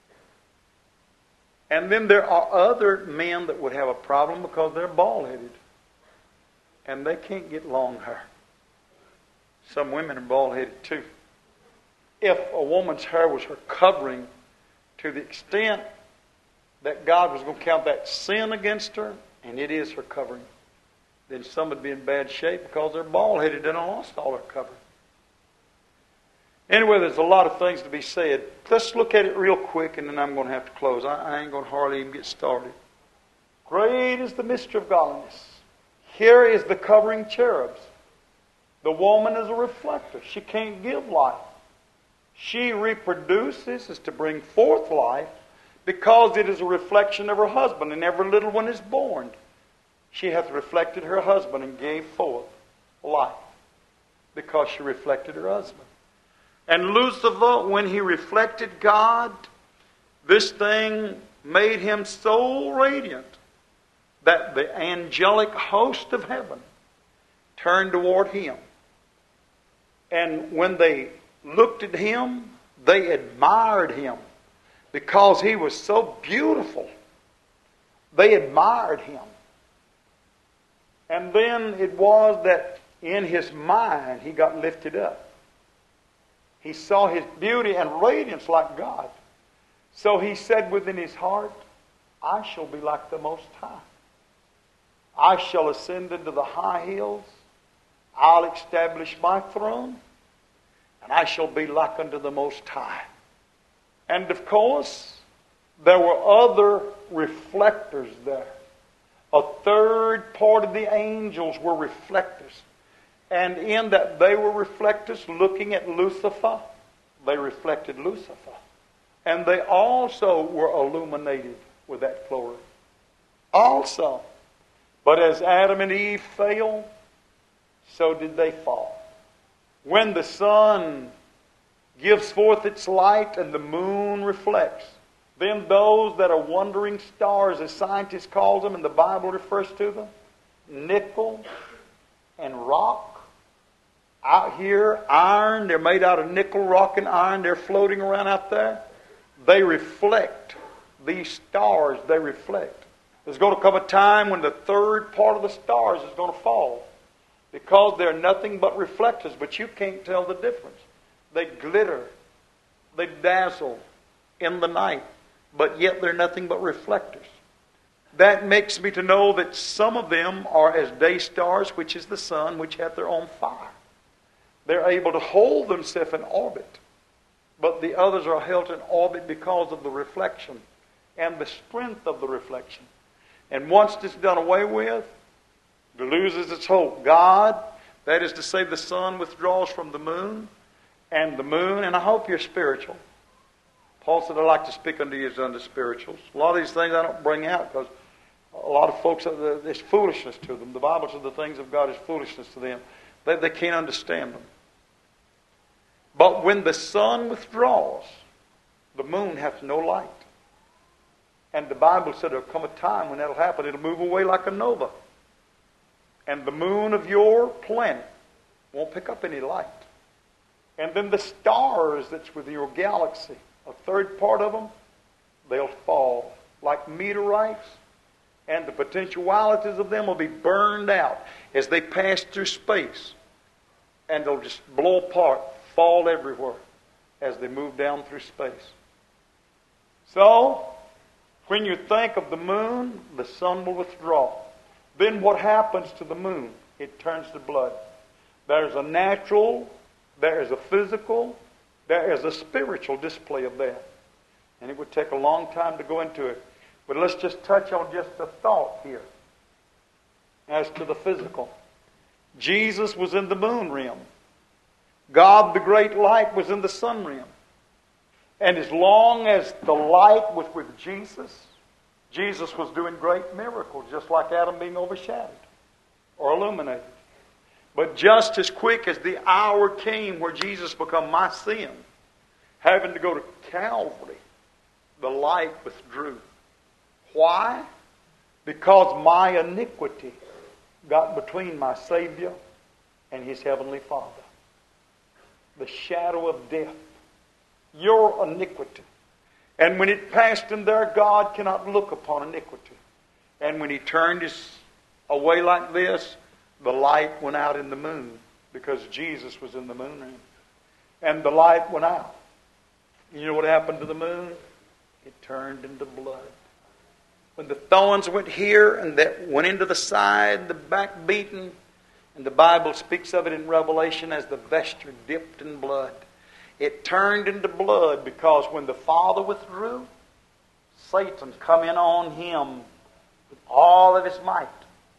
B: And then there are other men that would have a problem because they're bald-headed. And they can't get long hair. Some women are bald-headed too. If a woman's hair was her covering to the extent that God was going to count that sin against her, and it is her covering, then some would be in bad shape because they're bald-headed and lost all their covering. Anyway, there's a lot of things to be said. Let's look at it real quick, and then I'm going to have to close. I ain't going to hardly even get started. Great is the mystery of godliness. Here is the covering cherubs. The woman is a reflector. She can't give life. She reproduces, is to bring forth life, because it is a reflection of her husband, and every little one is born. She hath reflected her husband and gave forth life, because she reflected her husband. And Lucifer, when he reflected God, this thing made him so radiant that the angelic host of heaven turned toward him. And when they looked at him, they admired him because he was so beautiful. They admired him. And then it was that in his mind he got lifted up. He saw his beauty and radiance like God. So he said within his heart, I shall be like the Most High. I shall ascend into the high hills. I'll establish my throne. And I shall be like unto the Most High. And of course, there were other reflectors there. A third part of the angels were reflectors. And in that they were reflectors looking at Lucifer, they reflected Lucifer. And they also were illuminated with that glory. Also. But as Adam and Eve fell, so did they fall. When the sun gives forth its light and the moon reflects, then those that are wandering stars, as scientists call them, and the Bible refers to them, nickel and rock. Out here, iron, they're made out of nickel, rock, and iron. They're floating around out there. They reflect. These stars, they reflect. There's going to come a time when the third part of the stars is going to fall because they're nothing but reflectors, but you can't tell the difference. They glitter. They dazzle in the night, but yet they're nothing but reflectors. That makes me to know that some of them are as day stars, which is the sun, which hath their own fire. They're able to hold themselves in orbit. But the others are held in orbit because of the reflection and the strength of the reflection. And once it's done away with, it loses its hold. God, that is to say the sun withdraws from the moon, and I hope you're spiritual. Paul said, I like to speak unto you as unto spirituals. A lot of these things I don't bring out because a lot of folks, it's foolishness to them. The Bible says the things of God is foolishness to them. They can't understand them. But when the sun withdraws, the moon hath no light. And the Bible said there'll come a time when that'll happen. It'll move away like a nova. And the moon of your planet won't pick up any light. And then the stars that's with your galaxy, a third part of them, they'll fall like meteorites. And the potentialities of them will be burned out as they pass through space. And they'll just blow apart, fall everywhere as they move down through space. So, when you think of the moon, the sun will withdraw. Then what happens to the moon? It turns to blood. There's a natural, there is a physical, there is a spiritual display of that. And it would take a long time to go into it. But let's just touch on just a thought here as to the physical. Jesus was in the moon realm. God, the great light, was in the sun rim. And as long as the light was with Jesus, Jesus was doing great miracles, just like Adam being overshadowed or illuminated. But just as quick as the hour came where Jesus became my sin, having to go to Calvary, the light withdrew. Why? Because my iniquity got between my Savior and His Heavenly Father. The shadow of death. Your iniquity. And when it passed in there, God cannot look upon iniquity. And when He turned His away like this, the light went out in the moon, because Jesus was in the moon rim. And the light went out. You know what happened to the moon? It turned into blood. When the thorns went here and that went into the side, the back beaten, and the Bible speaks of it in Revelation as the vesture dipped in blood. It turned into blood because when the Father withdrew, Satan come in on him with all of his might.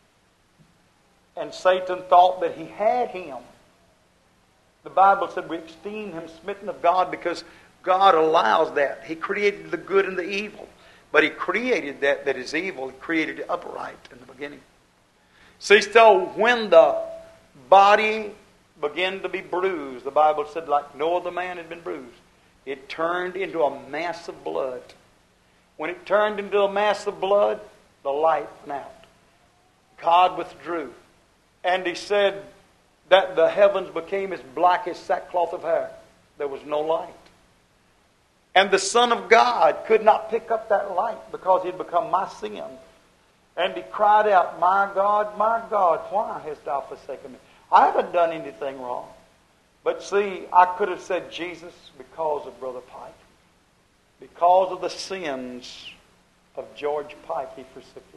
B: And Satan thought that he had him. The Bible said we esteem him smitten of God because God allows that. He created the good and the evil. But He created that is evil. He created it upright in the beginning. See, so when the body began to be bruised, the Bible said like no other man had been bruised, it turned into a mass of blood. When it turned into a mass of blood, the light went out. God withdrew. And He said that the heavens became as black as sackcloth of hair. There was no light. And the Son of God could not pick up that light because He had become my sin. And He cried out, my God, why hast Thou forsaken me? I haven't done anything wrong. But see, I could have said, Jesus, because of Brother Pike. Because of the sins of George Pike, He forsook Him.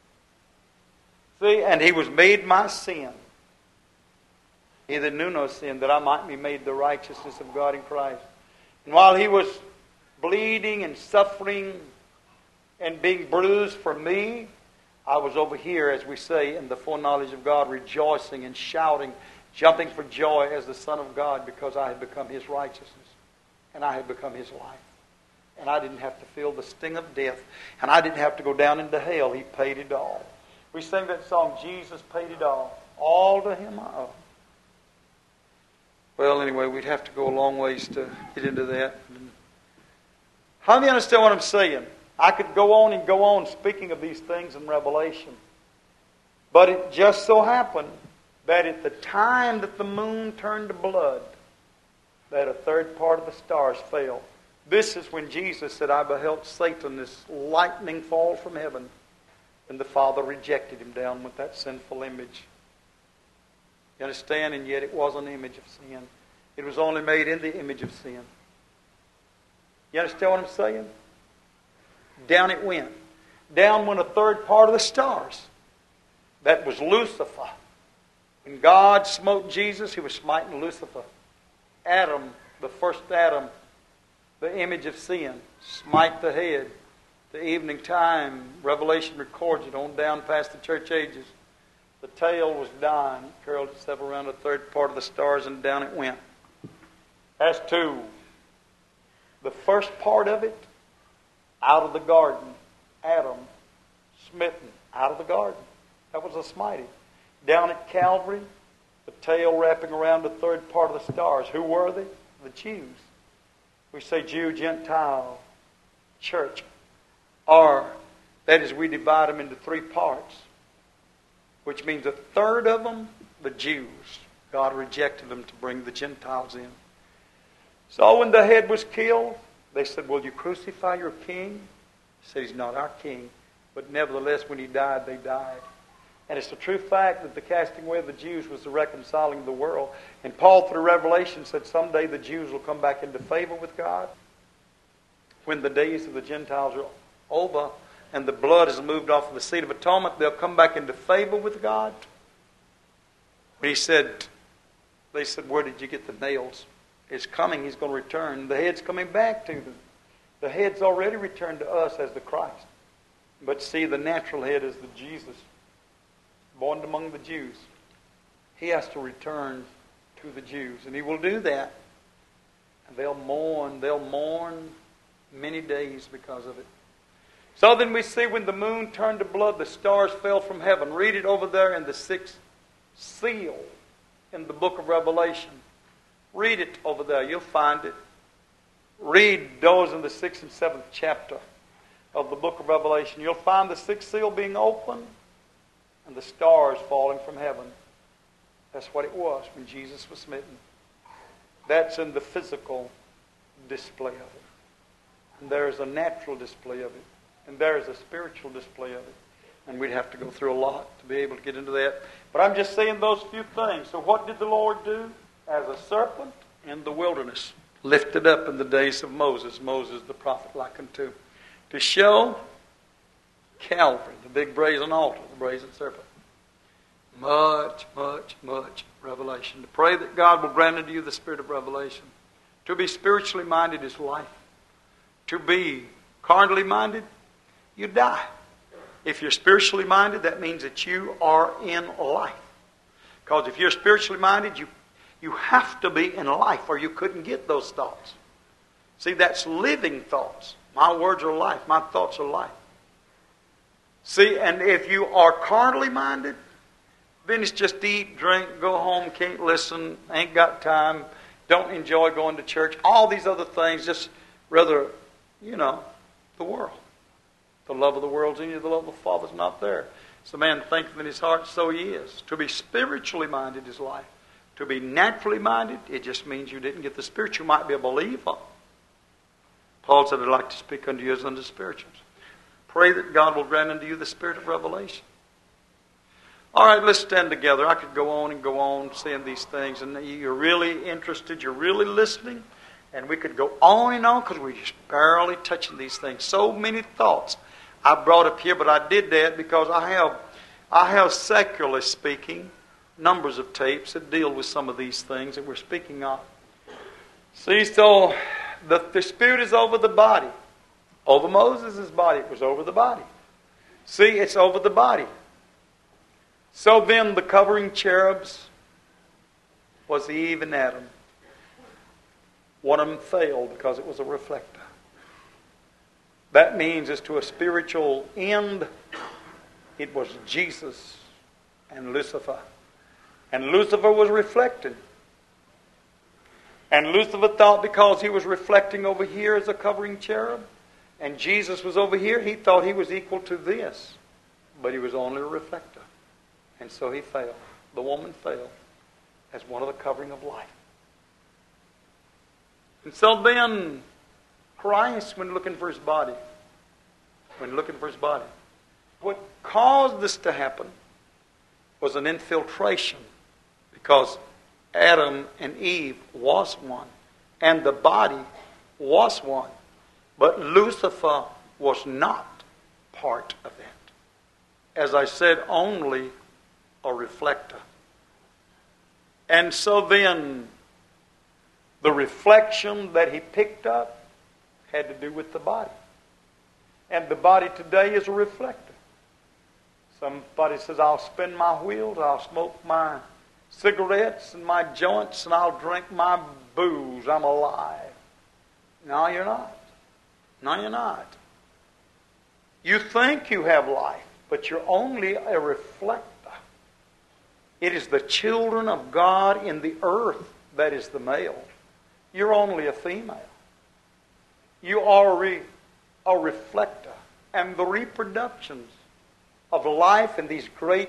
B: See, and He was made my sin. He that knew no sin, that I might be made the righteousness of God in Christ. And while He was bleeding and suffering and being bruised for me, I was over here, as we say, in the foreknowledge of God, rejoicing and shouting, jumping for joy as the Son of God, because I had become His righteousness and I had become His life. And I didn't have to feel the sting of death, and I didn't have to go down into hell. He paid it all. We sing that song, Jesus paid it all. All to Him I owe. Well, anyway, we'd have to go a long ways to get into that. How do you understand what I'm saying? I could go on and go on speaking of these things in Revelation. But it just so happened that at the time that the moon turned to blood, that a third part of the stars fell. This is when Jesus said, I beheld Satan, this lightning fall from heaven. And the Father rejected him down with that sinful image. You understand? And yet it was an image of sin. It was only made in the image of sin. You understand what I'm saying? Down it went. Down went a third part of the stars. That was Lucifer. When God smote Jesus, He was smiting Lucifer. Adam, the first Adam, the image of sin, smite the head. The evening time, Revelation records it on down past the church ages. The tail was dying, curled itself around a third part of the stars, and down it went. As to the first part of it, out of the garden, Adam, smitten, out of the garden. That was a smiting. Down at Calvary, the tail wrapping around the third part of the stars. Who were they? The Jews. We say Jew, Gentile, church. Or, that is, we divide them into three parts. Which means a third of them, the Jews. God rejected them to bring the Gentiles in. So when the head was killed, they said, will you crucify your king? He said, He's not our king. But nevertheless, when He died, they died. And it's a true fact that the casting away of the Jews was the reconciling of the world. And Paul, through Revelation, said someday the Jews will come back into favor with God. When the days of the Gentiles are over and the blood is moved off of the seat of atonement, they'll come back into favor with God. When they said, where did you get the nails? It's coming, He's going to return. The head's coming back to them. The head's already returned to us as the Christ. But see, the natural head is the Jesus, born among the Jews. He has to return to the Jews. And he will do that. And they'll mourn many days because of it. So then we see when the moon turned to blood, the stars fell from heaven. Read it over there in the 6th seal in the book of Revelation. Read it over there. You'll find it. Read those in the 6th and 7th chapter of the book of Revelation. You'll find the 6th seal being opened and the stars falling from heaven. That's what it was when Jesus was smitten. That's in the physical display of it. And there is a natural display of it. And there is a spiritual display of it. And we'd have to go through a lot to be able to get into that. But I'm just saying those few things. So what did the Lord do? As a serpent in the wilderness, lifted up in the days of Moses. Moses the prophet likened to show Calvary, the big brazen altar, the brazen serpent. Much, much, much revelation. To pray that God will grant unto you the spirit of revelation. To be spiritually minded is life. To be carnally minded, you die. If you're spiritually minded, that means that you are in life. Because if you're spiritually minded, you have to be in life or you couldn't get those thoughts. See, that's living thoughts. My words are life. My thoughts are life. See, and if you are carnally minded, then it's just eat, drink, go home, can't listen, ain't got time, don't enjoy going to church. All these other things, just rather, the world. The love of the world's in you, the love of the Father's not there. So man thinketh in his heart, so he is. To be spiritually minded is life. To be naturally minded, it just means you didn't get the Spirit. You might be a believer. Paul said, I'd like to speak unto you as unto spirituals. Pray that God will grant unto you the spirit of revelation. All right, let's stand together. I could go on saying these things, and you're really interested, you're really listening, and we could go on and on because we're just barely touching these things. So many thoughts I brought up here, but I did that because I have secularly speaking numbers of tapes that deal with some of these things that we're speaking of. See, so the Spirit is over the body. Over Moses' body, it was over the body. See, it's over the body. So then the covering cherubs was Eve and Adam. One of them failed because it was a reflector. That means as to a spiritual end, it was Jesus and Lucifer. And Lucifer was reflecting. And Lucifer thought because he was reflecting over here as a covering cherub, and Jesus was over here, he thought he was equal to this. But he was only a reflector. And so he failed. The woman failed as one of the covering of life. And so then, Christ, when looking for his body, what caused this to happen was an infiltration. Because Adam and Eve was one. And the body was one. But Lucifer was not part of that. As I said, only a reflector. And so then, the reflection that he picked up had to do with the body. And the body today is a reflector. Somebody says, I'll spin my wheels, I'll smoke my cigarettes and my joints, and I'll drink my booze. I'm alive. No, you're not. No, you're not. You think you have life, but you're only a reflector. It is the children of God in the earth that is the male. You're only a female. You are a reflector. And the reproductions of life in these great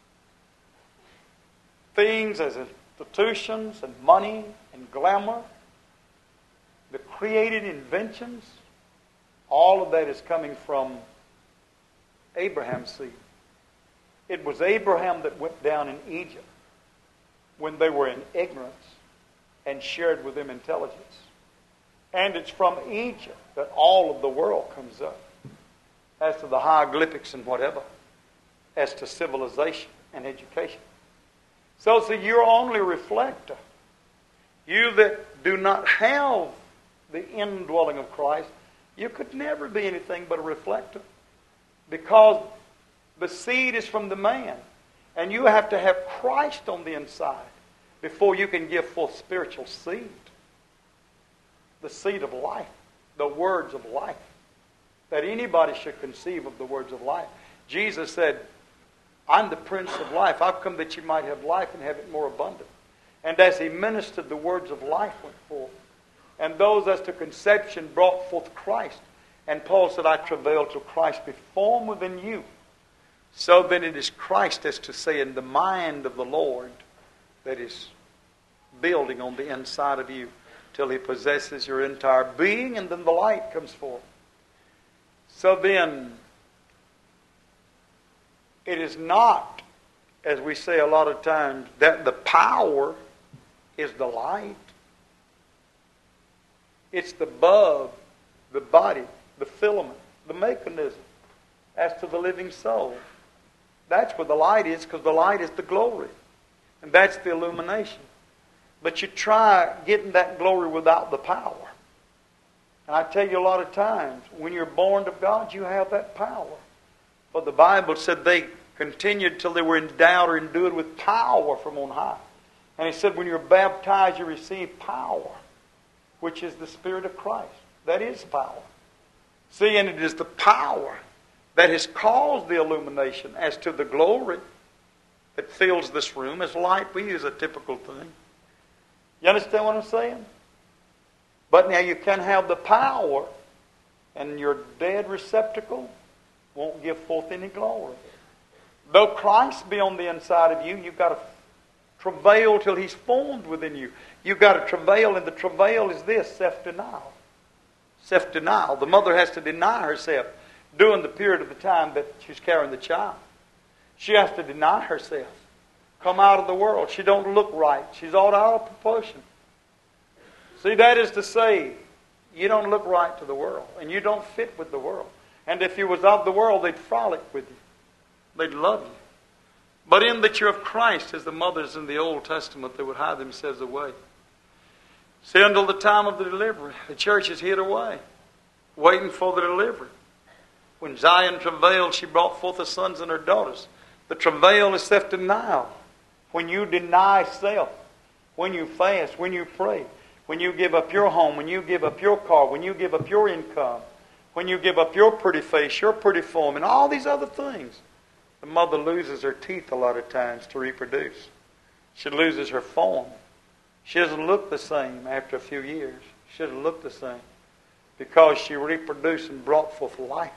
B: things as institutions and money and glamour, the created inventions, all of that is coming from Abraham's seed. It was Abraham that went down in Egypt when they were in ignorance and shared with them intelligence. And it's from Egypt that all of the world comes up. As to the hieroglyphics and whatever. As to civilization and education. So you're only a reflector. You that do not have the indwelling of Christ, you could never be anything but a reflector. Because the seed is from the man. And you have to have Christ on the inside before you can give forth spiritual seed. The seed of life. The words of life. That anybody should conceive of the words of life. Jesus said, I'm the Prince of life. I've come that you might have life and have it more abundant. And as he ministered, the words of life went forth. And those as to conception brought forth Christ. And Paul said, I travail till Christ be formed within you. So then it is Christ, as to say, in the mind of the Lord that is building on the inside of you till he possesses your entire being, and then the light comes forth. So then, it is not, as we say a lot of times, that the power is the light. It's the bulb, the body, the filament, the mechanism as to the living soul. That's where the light is, because the light is the glory. And that's the illumination. But you try getting that glory without the power. And I tell you a lot of times, when you're born of God, you have that power. But the Bible said they continued till they were endowed or endued with power from on high. And he said, when you're baptized, you receive power, which is the Spirit of Christ. That is power. See, and it is the power that has caused the illumination as to the glory that fills this room. As light, we use a typical thing. You understand what I'm saying? But now you can have the power, and your dead receptacle won't give forth any glory. Though Christ be on the inside of you, you've got to travail till He's formed within you. You've got to travail, and the travail is this, self-denial. Self-denial. The mother has to deny herself during the period of the time that she's carrying the child. She has to deny herself. Come out of the world. She don't look right. She's all out of proportion. See, that is to say, you don't look right to the world, and you don't fit with the world. And if you was of the world, they'd frolic with you. They'd love you. But in that you're of Christ, as the mothers in the Old Testament, they would hide themselves away. See, until the time of the delivery, the church is hid away, waiting for the delivery. When Zion travailed, she brought forth her sons and her daughters. The travail is self-denial. When you deny self, when you fast, when you pray, when you give up your home, when you give up your car, when you give up your income, when you give up your pretty face, your pretty form, and all these other things. The mother loses her teeth a lot of times to reproduce. She loses her form. She doesn't look the same after a few years. She doesn't look the same because she reproduced and brought forth life.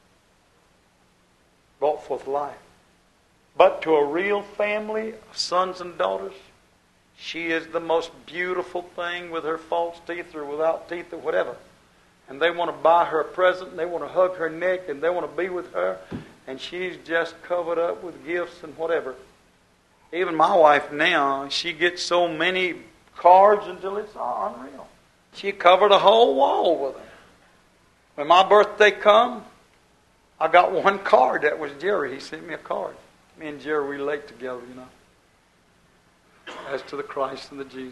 B: Brought forth life. But to a real family of sons and daughters, she is the most beautiful thing with her false teeth or without teeth or whatever. And they want to buy her a present, and they want to hug her neck, and they want to be with her, and she's just covered up with gifts and whatever. Even my wife now, she gets so many cards until it's unreal. She covered a whole wall with them. When my birthday come, I got one card. That was Jerry. He sent me a card. Me and Jerry relate together, you know, as to the Christ and the Jesus.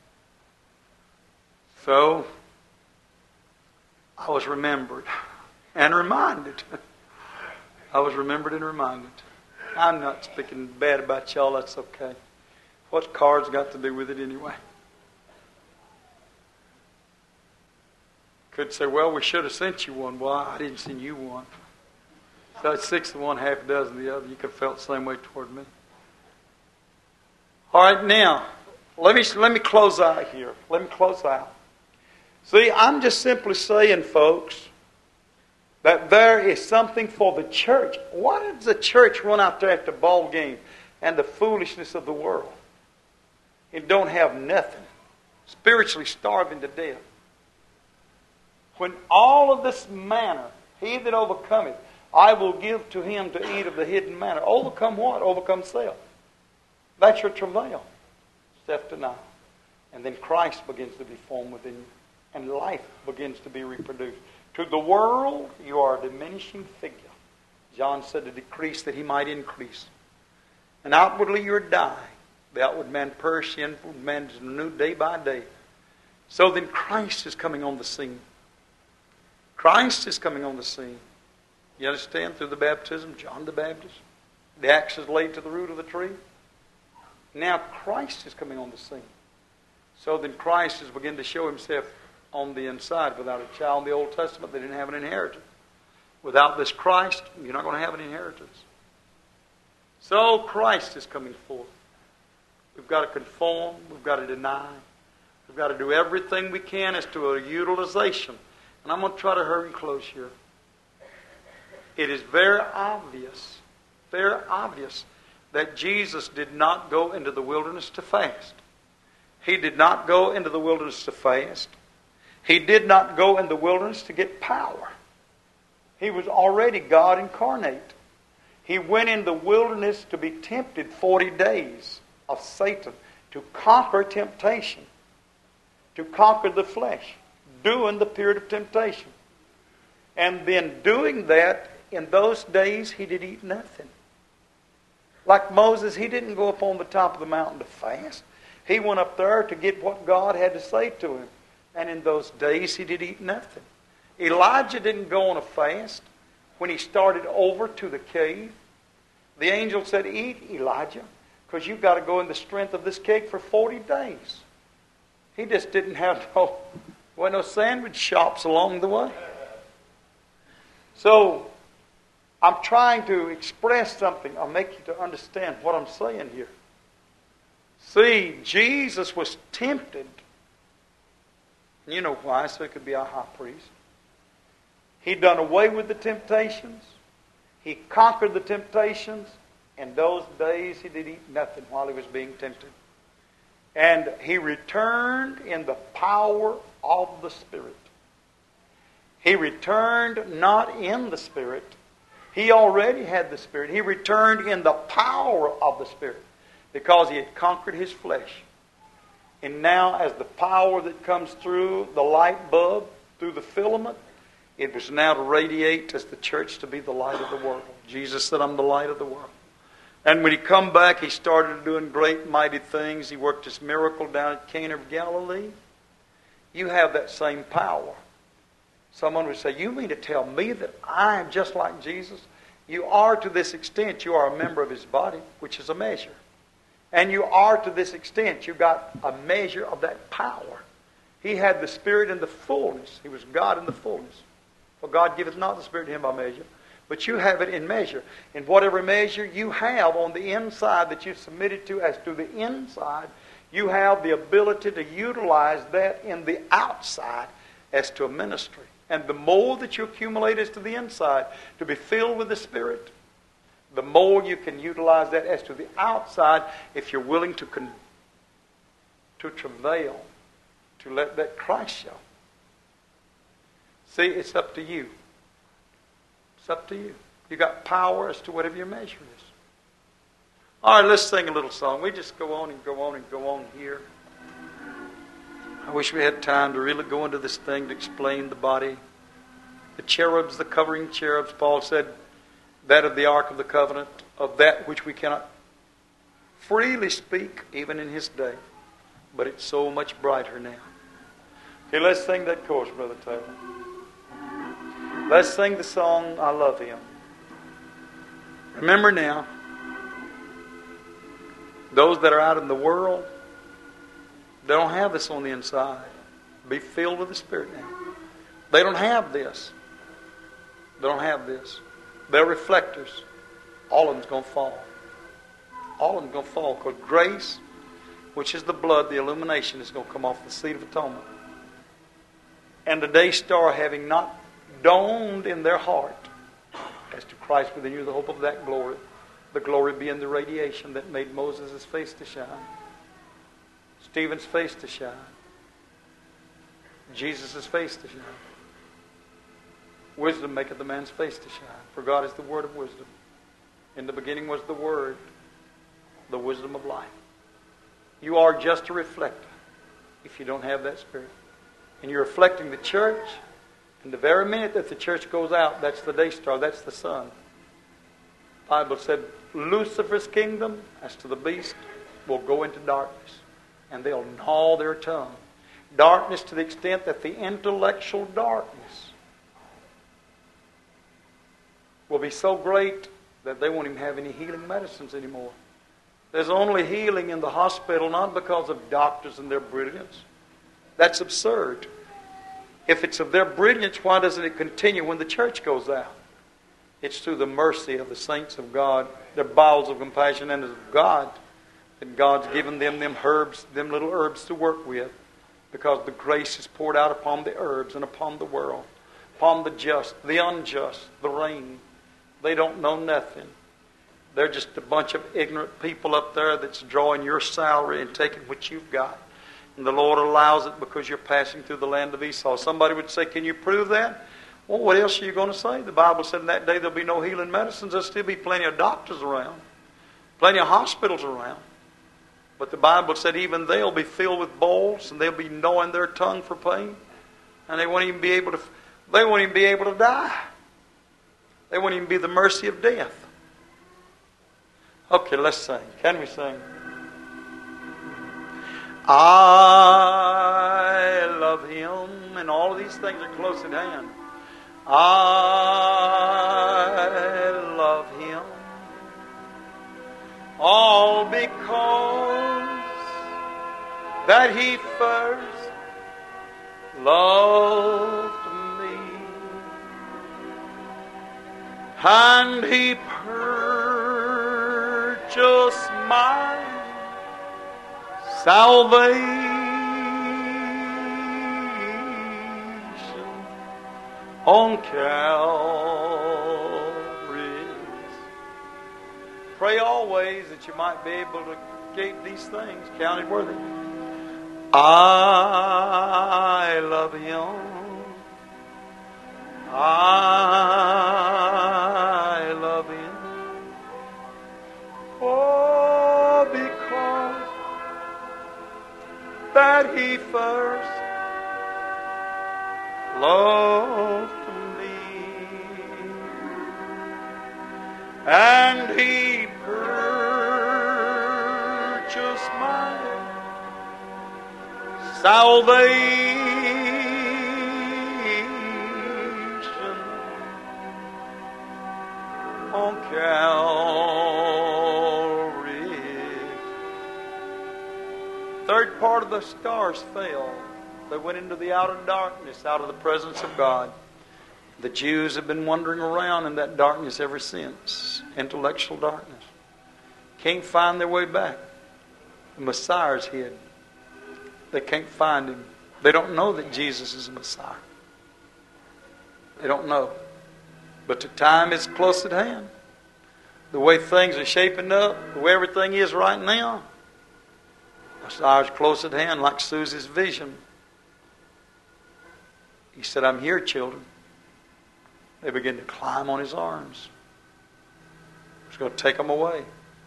B: So, I was remembered and reminded. I was remembered and reminded. I'm not speaking bad about y'all. That's okay. What's cards got to do with it anyway? Could say, well, we should have sent you one. Well, I didn't send you one. So it's 6 of one, half a dozen of the other. You could have felt the same way toward me. All right, now, let me close out here. Let me close out. See, I'm just simply saying, folks, that there is something for the church. Why does the church run out there at the ball game and the foolishness of the world? It don't have nothing. Spiritually starving to death. When all of this manna, he that overcometh, I will give to him to eat of the hidden manna. Overcome what? Overcome self. That's your travail. Self-denial. And then Christ begins to be formed within you. And life begins to be reproduced. To the world, you are a diminishing figure. John said to decrease that he might increase. And outwardly you're dying. The outward man perishes, the inward man is renewed day by day. So then Christ is coming on the scene. Christ is coming on the scene. You understand? Through the baptism, John the Baptist. The axe is laid to the root of the tree. Now Christ is coming on the scene. So then Christ is beginning to show himself on the inside. Without a child in the Old Testament, they didn't have an inheritance. Without this Christ, you're not going to have an inheritance. So Christ is coming forth. We've got to conform. We've got to deny. We've got to do everything we can as to a utilization. And I'm going to try to hurry and close here. It is very obvious that Jesus did not go into the wilderness to fast. He did not go into the wilderness to fast. He did not go in the wilderness to get power. He was already God incarnate. He went in the wilderness to be tempted 40 days of Satan, to conquer temptation, to conquer the flesh, during the period of temptation. And then doing that, in those days, he did eat nothing. Like Moses, he didn't go up on the top of the mountain to fast. He went up there to get what God had to say to him. And in those days, he did eat nothing. Elijah didn't go on a fast. When he started over to the cave, the angel said, "Eat, Elijah, because you've got to go in the strength of this cake for 40 days. He just didn't have no sandwich shops along the way. So, I'm trying to express something. I'll make you to understand what I'm saying here. See, Jesus was tempted. You know why, so he could be our high priest. He'd done away with the temptations. He conquered the temptations. In those days, he did eat nothing while he was being tempted. And he returned in the power of the Spirit. He returned not in the Spirit. He already had the Spirit. He returned in the power of the Spirit because he had conquered his flesh. And now, as the power that comes through the light bulb, through the filament, it was now to radiate as the church to be the light of the world. Jesus said, "I'm the light of the world." And when he come back, he started doing great, mighty things. He worked his miracle down at Cana of Galilee. You have that same power. Someone would say, "You mean to tell me that I am just like Jesus?" You are to this extent. You are a member of his body, which is a measure. And you are to this extent. You got a measure of that power. He had the Spirit in the fullness. He was God in the fullness. For God giveth not the Spirit to him by measure, but you have it in measure. In whatever measure you have on the inside that you've submitted to as to the inside, you have the ability to utilize that in the outside as to a ministry. And the more that you accumulate as to the inside, to be filled with the Spirit, the more you can utilize that as to the outside if you're willing to travail, to let that Christ show. See, it's up to you. It's up to you. You got power as to whatever your measure is. All right, let's sing a little song. We just go on and go on and go on here. I wish we had time to really go into this thing to explain the body. The cherubs, the covering cherubs, Paul said, that of the Ark of the Covenant, of that which we cannot freely speak even in his day. But it's so much brighter now. Okay, let's sing that chorus, Brother Taylor. Let's sing the song, "I Love Him." Remember now, those that are out in the world, they don't have this on the inside. Be filled with the Spirit now. They don't have this. They don't have this. They're reflectors. All of them's going to fall. All of them's going to fall because grace, which is the blood, the illumination, is going to come off the seat of atonement. And the day star having not dawned in their heart as to Christ within you, the hope of that glory, the glory being the radiation that made Moses' face to shine, Stephen's face to shine, Jesus' face to shine. Wisdom maketh the man's face to shine, for God is the word of wisdom. In the beginning was the Word, the wisdom of life. You are just a reflector if you don't have that Spirit. And you're reflecting the church, and the very minute that the church goes out, that's the day star, that's the sun. The Bible said Lucifer's kingdom, as to the beast, will go into darkness, and they'll gnaw their tongue. Darkness to the extent that the intellectual darkness will be so great that they won't even have any healing medicines anymore.
A: There's only healing in the hospital, not because of doctors and their brilliance. That's absurd. If it's of their brilliance, why doesn't it continue when the church goes out? It's through the mercy of the saints of God, their bowels of compassion and of God, that God's given them herbs, them little herbs to work with, because the grace is poured out upon the herbs and upon the world, upon the just, the unjust, the rain. They don't know nothing. They're just a bunch of ignorant people up there that's drawing your salary and taking what you've got. And the Lord allows it because you're passing through the land of Esau. Somebody would say, can you prove that? Well, what else are you going to say? The Bible said in that day there'll be no healing medicines. There'll still be plenty of doctors around. Plenty of hospitals around. But the Bible said even they'll be filled with boils and they'll be gnawing their tongue for pain. And they won't even be able to die. They won't even be the mercy of death. Okay, let's sing. Can we sing? I love Him, and all of these things are close at hand. I love Him, all because that He first loved me, and He purchased my salvation on Calvary's. Pray always that you might be able to keep these things counted worthy. I love Him. I love Him. Oh, because that He first loved me, and He purchased my salvation on Calvary. Third part of the stars fell. They went into the outer darkness, out of the presence of God. The Jews have been wandering around in that darkness ever since. Intellectual darkness. Can't find their way back. The Messiah's hid. They can't find Him. They don't know that Jesus is the Messiah. They don't know. But the time is close at hand. The way things are shaping up, the way everything is right now, Messiah's close at hand, like Susie's vision. He said, I'm here, children. They begin to climb on His arms. He's going to take them away.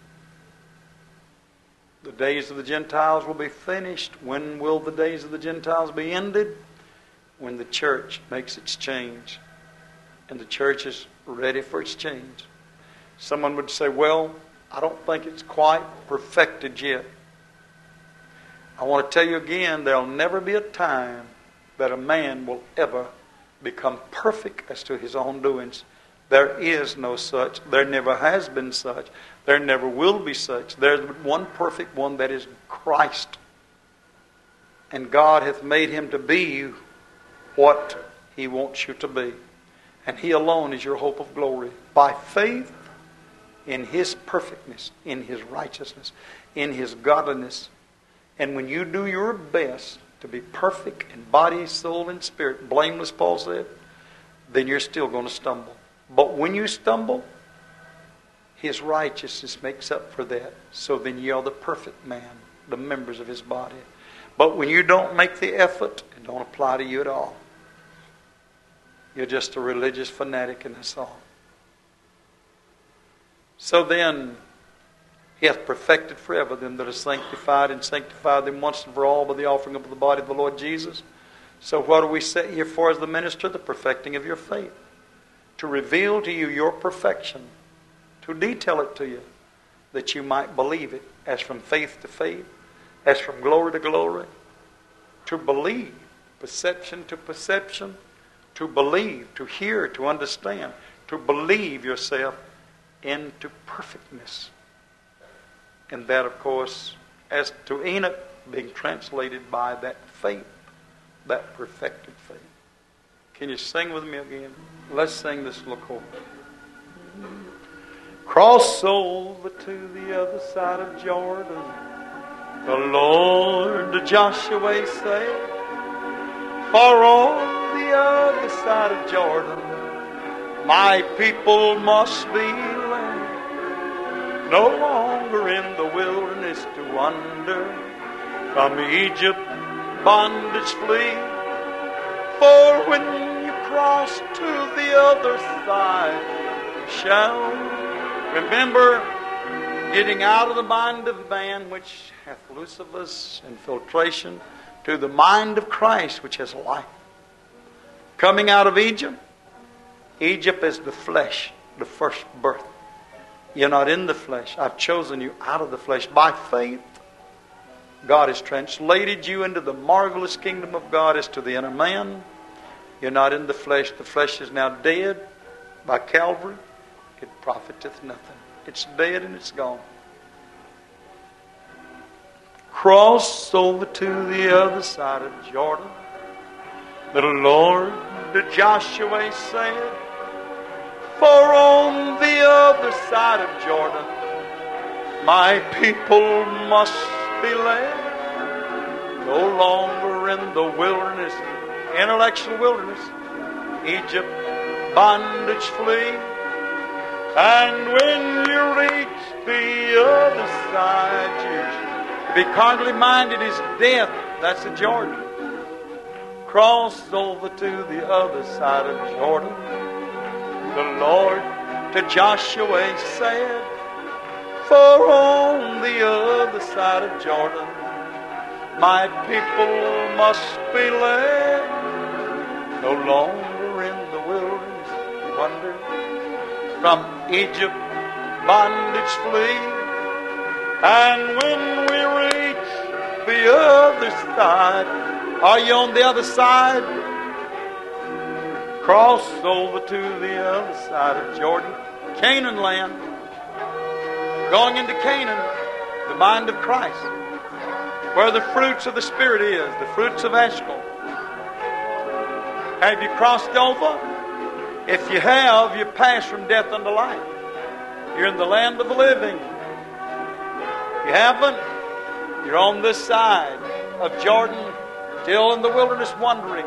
A: The days of the Gentiles will be finished. When will the days of the Gentiles be ended? When the church makes its change. And the church is ready for its change. Someone would say, well, I don't think it's quite perfected yet. I want to tell you again, there'll never be a time that a man will ever become perfect as to his own doings. There is no such. There never has been such. There never will be such. There's one perfect one, that is Christ. And God hath made Him to be what He wants you to be. And He alone is your hope of glory. By faith in His perfectness, in His righteousness, in His godliness. And when you do your best to be perfect in body, soul, and spirit, blameless, Paul said, then you're still going to stumble. But when you stumble, His righteousness makes up for that. So then you are the perfect man, the members of His body. But when you don't make the effort, it don't apply to you at all. You're just a religious fanatic, and that's all. So then, He hath perfected forever them that are sanctified, and sanctified them once and for all by the offering of the body of the Lord Jesus. So what are we set here for as the minister? The perfecting of your faith. To reveal to you your perfection. To detail it to you. That you might believe it. As from faith to faith. As from glory to glory. To believe. Perception to perception. To believe. To hear. To understand. To believe yourself into perfectness. And that, of course, as to Enoch, being translated by that faith, that perfected faith. Can you sing with me again? Let's sing this little chorus. Cross over to the other side of Jordan, the Lord to Joshua said, for on the other side of Jordan, my people must be led, no longer in the wilderness to wander, from Egypt bondage flee. For when you cross to the other side, you shall remember getting out of the mind of man, which hath Lucifer's infiltration, to the mind of Christ, which has life. Coming out of Egypt, Egypt is the flesh, the first birth. You're not in the flesh. I've chosen you out of the flesh. By faith, God has translated you into the marvelous kingdom of God as to the inner man. You're not in the flesh. The flesh is now dead by Calvary. It profiteth nothing. It's dead and it's gone. Cross over to the other side of Jordan. The Lord to Joshua said, for on the other side of Jordan, my people must be led, no longer in the wilderness, intellectual wilderness, Egypt, bondage flee. And when you reach the other side, to be carnally minded is death. That's the Jordan. Cross over to the other side of Jordan. The Lord to Joshua said, for on the other side of Jordan, my people must be led, no longer in the wilderness to wander, from Egypt bondage flee. And when we reach the other side, are you on the other side? Cross over to the other side of Jordan, Canaan land. Going into Canaan, the mind of Christ, where the fruits of the Spirit is, the fruits of Eshcol. Have you crossed over? If you have, you pass from death unto life. You're in the land of the living. If you haven't, you're on this side of Jordan, still in the wilderness wandering.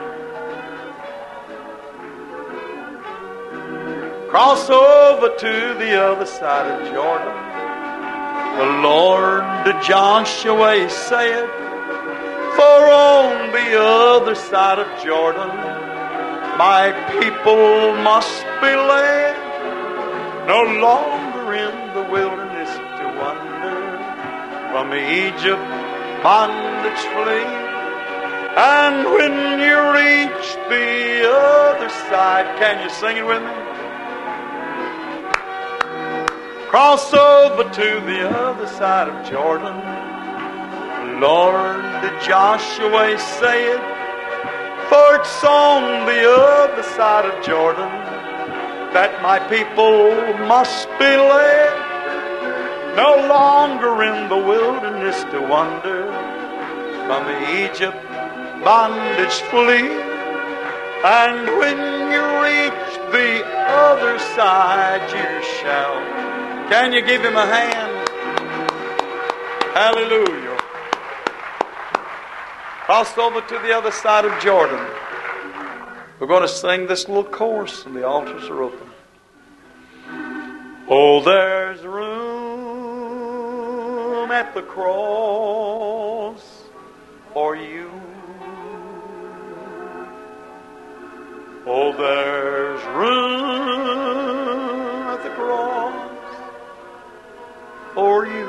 A: Cross over to the other side of Jordan. The Lord to Joshua said, for on the other side of Jordan, my people must be led, no longer in the wilderness to wander, from Egypt bondage flee. And when you reach the other side, can you sing it with me? Cross over to the other side of Jordan. Lord to Joshua said, for it's on the other side of Jordan that my people must be led, no longer in the wilderness to wander, from Egypt bondage flee. And when you reach the other side, you shall. Can you give him a hand? Hallelujah. Cross over to the other side of Jordan. We're going to sing this little chorus, and the altars are open. Oh, there's room at the cross for you. Oh, there's room at the cross for you.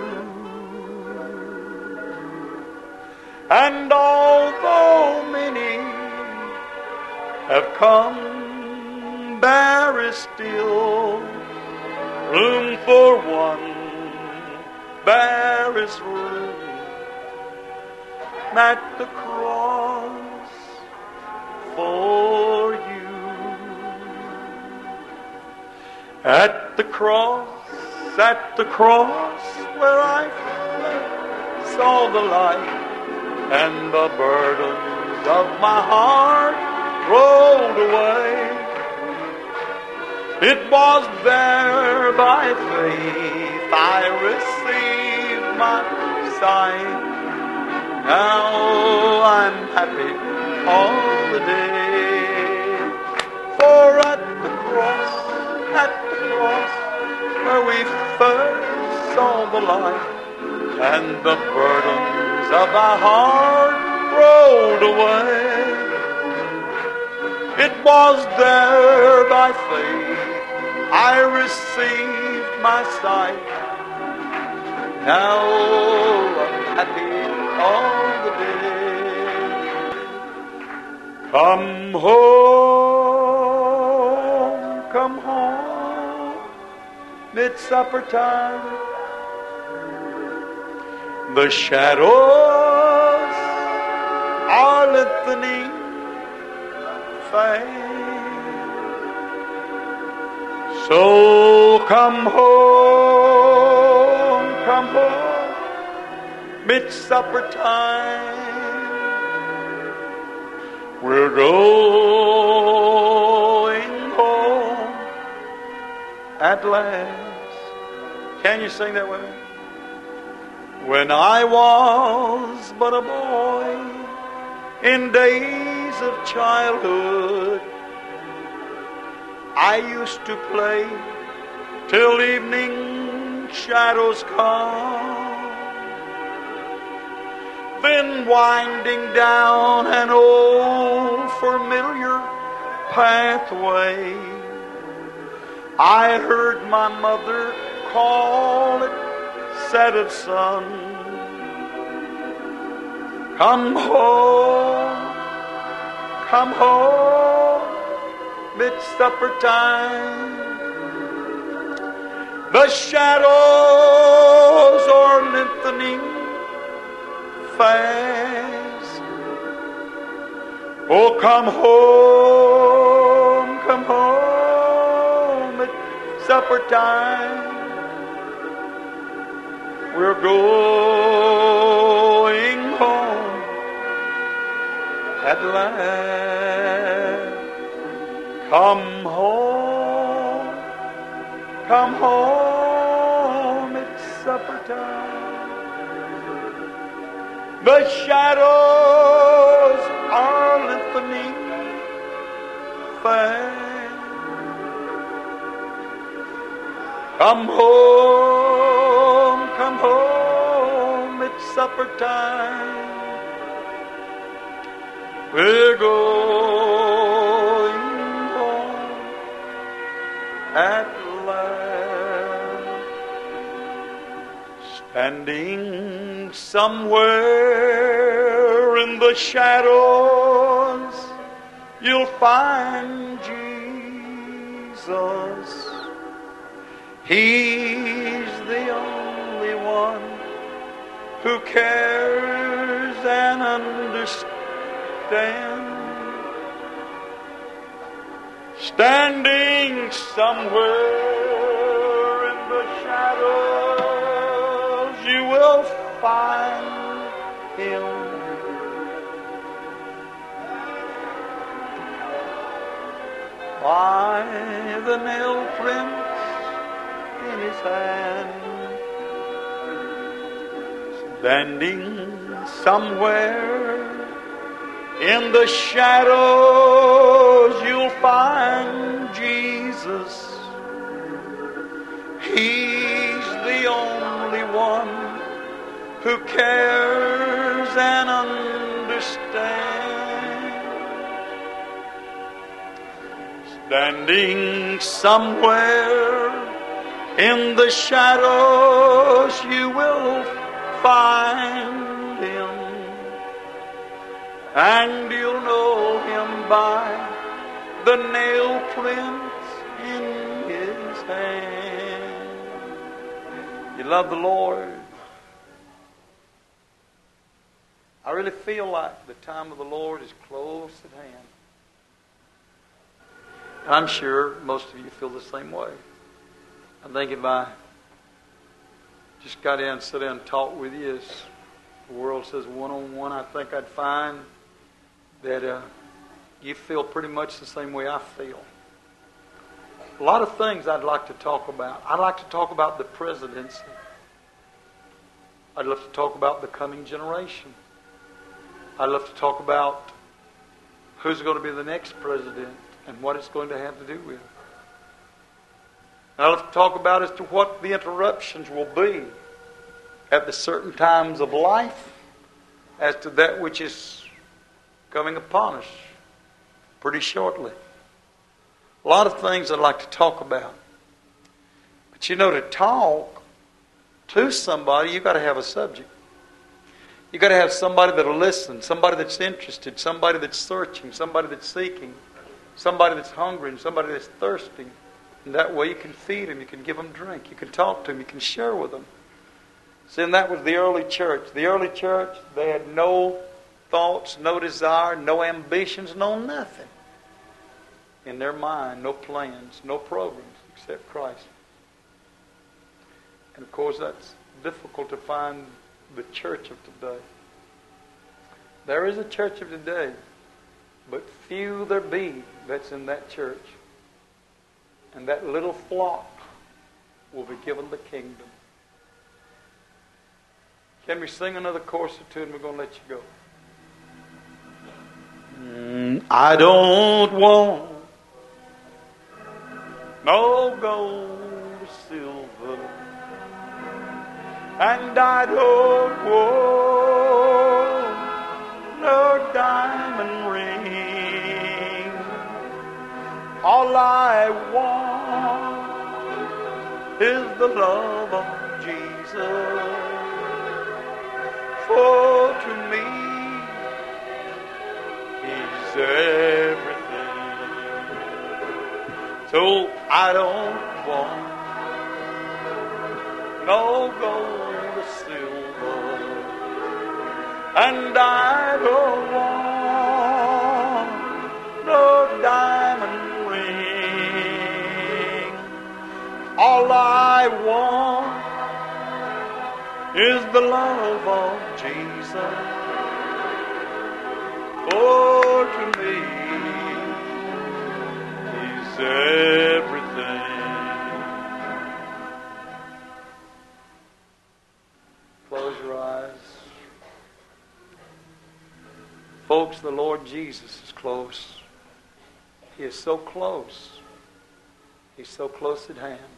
A: And although many have come, there is still room for one. There is room at the cross for you. At the cross where I
B: saw the light, and the burdens of my heart rolled away. It was there by faith I received my sight. Now I'm happy all the day. For at the cross, where we first saw the light, and the burdens of our heart rolled away. It was there by faith I received my sight. Now I'm happy all the day. Come home, mid-supper time. The shadows are lengthening fast. So come home, mid-supper time. We're going home at last. Can you sing that with me? When I was but a boy in days of childhood, I used to play till evening shadows come. Then winding down an old familiar pathway, I heard my mother call it set of sun. Come home, mid-supper time. The shadows are lengthening fast. Oh, come home, mid-supper time. We're going home at last. Come home, it's supper time. The shadows are lengthening fast. Come home, it's supper time. We're going home at last. Standing somewhere in the shadows, you'll find Jesus. He's the only one who cares and understands. Standing somewhere in the shadows, you will find Him. By the nail prints in His hand, standing somewhere in the shadows, you'll find Jesus. He's the only one who cares and understands. Standing somewhere in the shadows, you will find Him. And you'll know Him by the nail prints in His hand. You love the Lord? I really feel like the time of the Lord is close at hand. And I'm sure most of you feel the same way. I think if I just got in and sat down and talked with you,
A: The world says one-on-one. I think I'd find that you feel pretty much the same way I feel. A lot of things I'd like to talk about. I'd like to talk about the presidency. I'd love to talk about the coming generation. I'd love to talk about who's going to be the next president and what it's going to have to do with. And I'd love to talk about as to what the interruptions will be at the certain times of life as to that which is coming upon us pretty shortly. A lot of things I'd like to talk about. But you know, to talk to somebody, you've got to have a subject. You've got to have somebody that'll listen, somebody that's interested, somebody that's searching, somebody that's seeking, somebody that's hungry, and somebody that's thirsty. And that way you can feed them, you can give them drink, you can talk to them, you can share with them. See, and that was the early church. The early church, they had no thoughts, no desire, no ambitions, no nothing in their mind, no plans, no programs except Christ. And of course that's difficult to find the church of today. There is a church of today, but few there be that's in that church. And that little flock will be given the kingdom. Can we sing another chorus or two and we're going to let you go? I don't want no gold or silver, and I don't want no diamond ring. All I want is the love of Jesus. For to me He's everything. So I don't want no gold or silver, and I don't want no diamond ring. All I want is the love of Jesus. For to me He's everything. Close your eyes. Folks, the Lord Jesus is close. He is so close. He's so close at hand.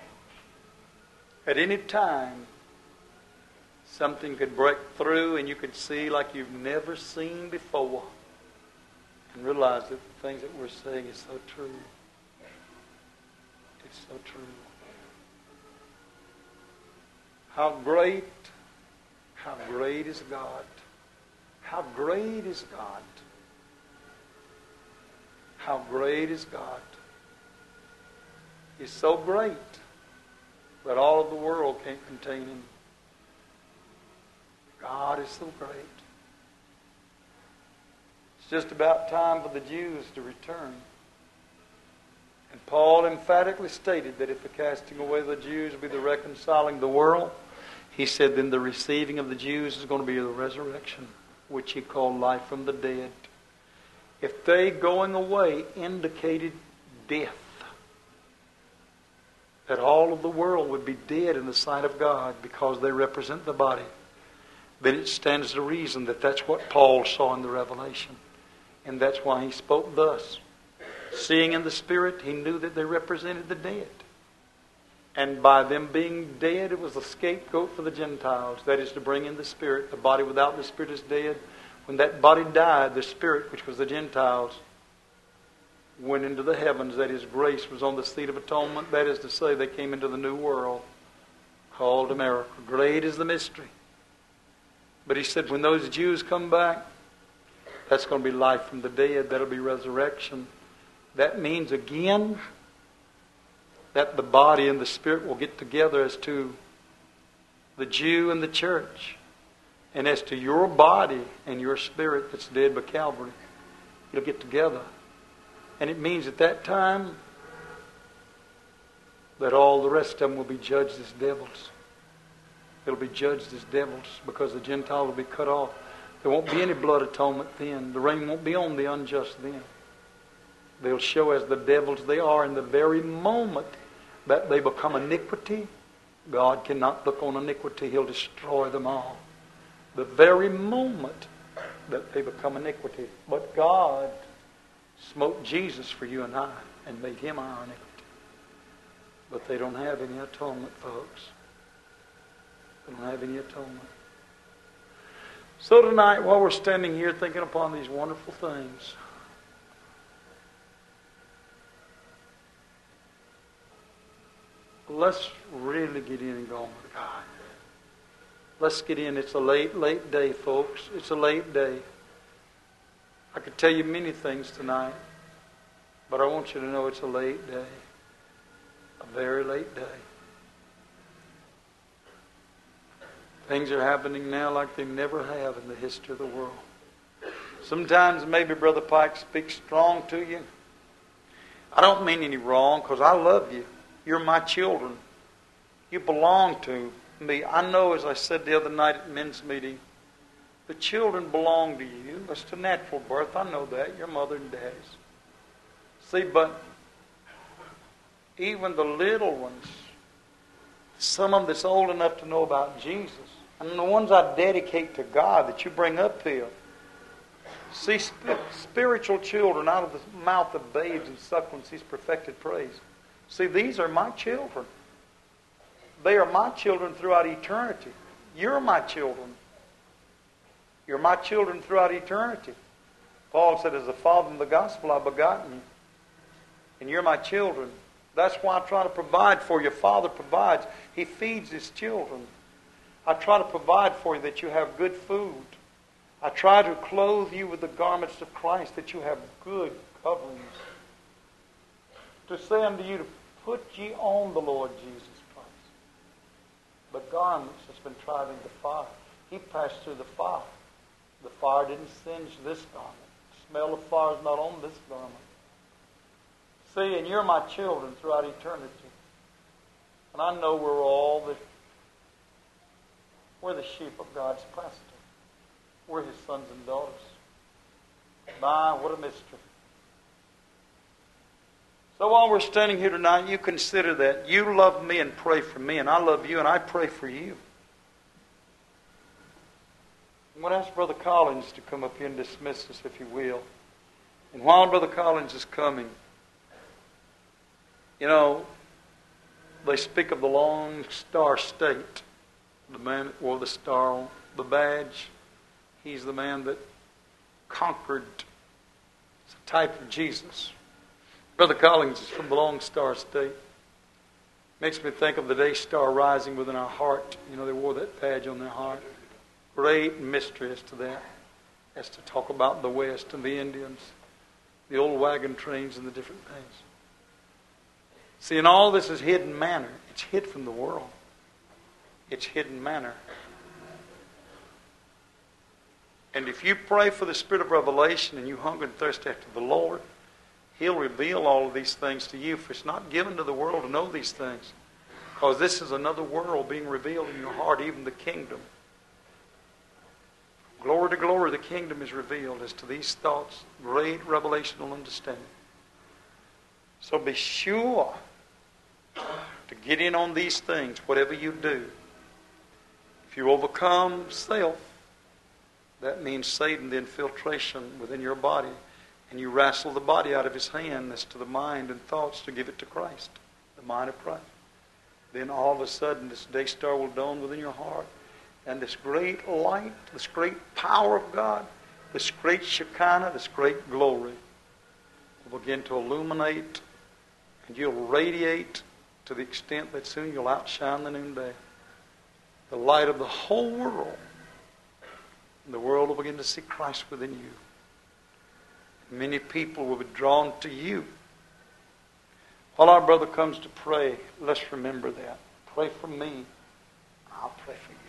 A: At any time, something could break through and you could see like you've never seen before and realize that the things that we're saying is so true. It's so true. How great is God. How great is God. How great is God. He's so great that all of the world can't contain Him. God is so great. It's just about time for the Jews to return. And Paul emphatically stated that if the casting away of the Jews will be the reconciling the world, he said then the receiving of the Jews is going to be the resurrection, which he called life from the dead. If they going away indicated death, that all of the world would be dead in the sight of God because they represent the body, then it stands to reason that that's what Paul saw in the Revelation. And that's why he spoke thus. Seeing in the Spirit, he knew that they represented the dead. And by them being dead, it was a scapegoat for the Gentiles. That is to bring in the Spirit. The body without the Spirit is dead. When that body died, the Spirit, which was the Gentiles, went into the heavens. That is, grace was on the seat of atonement. That is to say, they came into the new world called America. Great is the mystery. But he said, when those Jews come back, that's going to be life from the dead. That'll be resurrection. That means again that the body and the Spirit will get together as to the Jew and the church. And as to your body and your spirit that's dead by Calvary, it'll get together. And it means at that time that all the rest of them will be judged as devils. They'll be judged as devils because the Gentiles will be cut off. There won't be any blood atonement then. The rain won't be on the unjust then. They'll show as the devils they are in the very moment that they become iniquity. God cannot look on iniquity. He'll destroy them all. The very moment that they become iniquity. But God smote Jesus for you and I and made him our iniquity. But they don't have any atonement, folks. They don't have any atonement. So tonight, while we're standing here thinking upon these wonderful things, let's really get in and go on with God. Let's get in. It's a late, late day, folks. It's a late day. I could tell you many things tonight, but I want you to know it's a late day. A very late day. Things are happening now like they never have in the history of the world. Sometimes maybe Brother Pike speaks strong to you. I don't mean any wrong because I love you. You're my children. You belong to me. I know, as I said the other night at men's meeting, the children belong to you. It's a natural birth. I know that. Your mother and dad's. See, but even the little ones, some of them that's old enough to know about Jesus, and the ones I dedicate to God that you bring up here, see, spiritual children out of the mouth of babes and sucklings, He's perfected praise. See, these are my children. They are my children throughout eternity. You're my children. You're my children throughout eternity. Paul said, as the Father in the gospel, I've begotten you. And you're my children. That's why I try to provide for you. Father provides. He feeds His children. I try to provide for you that you have good food. I try to clothe you with the garments of Christ, that you have good coverings. To say unto you to put ye on the Lord Jesus Christ. The garments that's been tried in the fire. He passed through the fire. The fire didn't singe this garment. The smell of fire is not on this garment. See, and you're my children throughout eternity. And I know we're the sheep of God's pasture. We're His sons and daughters. My, what a mystery. So while we're standing here tonight, you consider that you love me and pray for me, and I love you and I pray for you. I'm going to ask Brother Collins to come up here and dismiss us, if he will. And while Brother Collins is coming, you know, they speak of the Lone Star State. The man that wore the star on the badge, he's the man that conquered. It's a type of Jesus. Brother Collins is from the Lone Star State. Makes me think of the day star rising within our heart. You know, they wore that badge on their heart. Great mystery as to that. As to talk about the West and the Indians, the old wagon trains and the different things. See, and all this is hidden manna. It's hid from the world. It's hidden manna. And if you pray for the spirit of revelation and you hunger and thirst after the Lord, He'll reveal all of these things to you. For it's not given to the world to know these things. Because this is another world being revealed in your heart, even the kingdom. Glory to glory, the kingdom is revealed as to these thoughts. Great revelational understanding. So be sure to get in on these things, whatever you do. If you overcome self, that means Satan, the infiltration within your body. And you wrestle the body out of his hand as to the mind and thoughts to give it to Christ, the mind of Christ. Then all of a sudden this day star will dawn within your heart. And this great light, this great power of God, this great Shekinah, this great glory will begin to illuminate, and you'll radiate to the extent that soon you'll outshine the noonday. The light of the whole world. And the world will begin to see Christ within you. Many people will be drawn to you. While our brother comes to pray, let's remember that. Pray for me. I'll pray for you.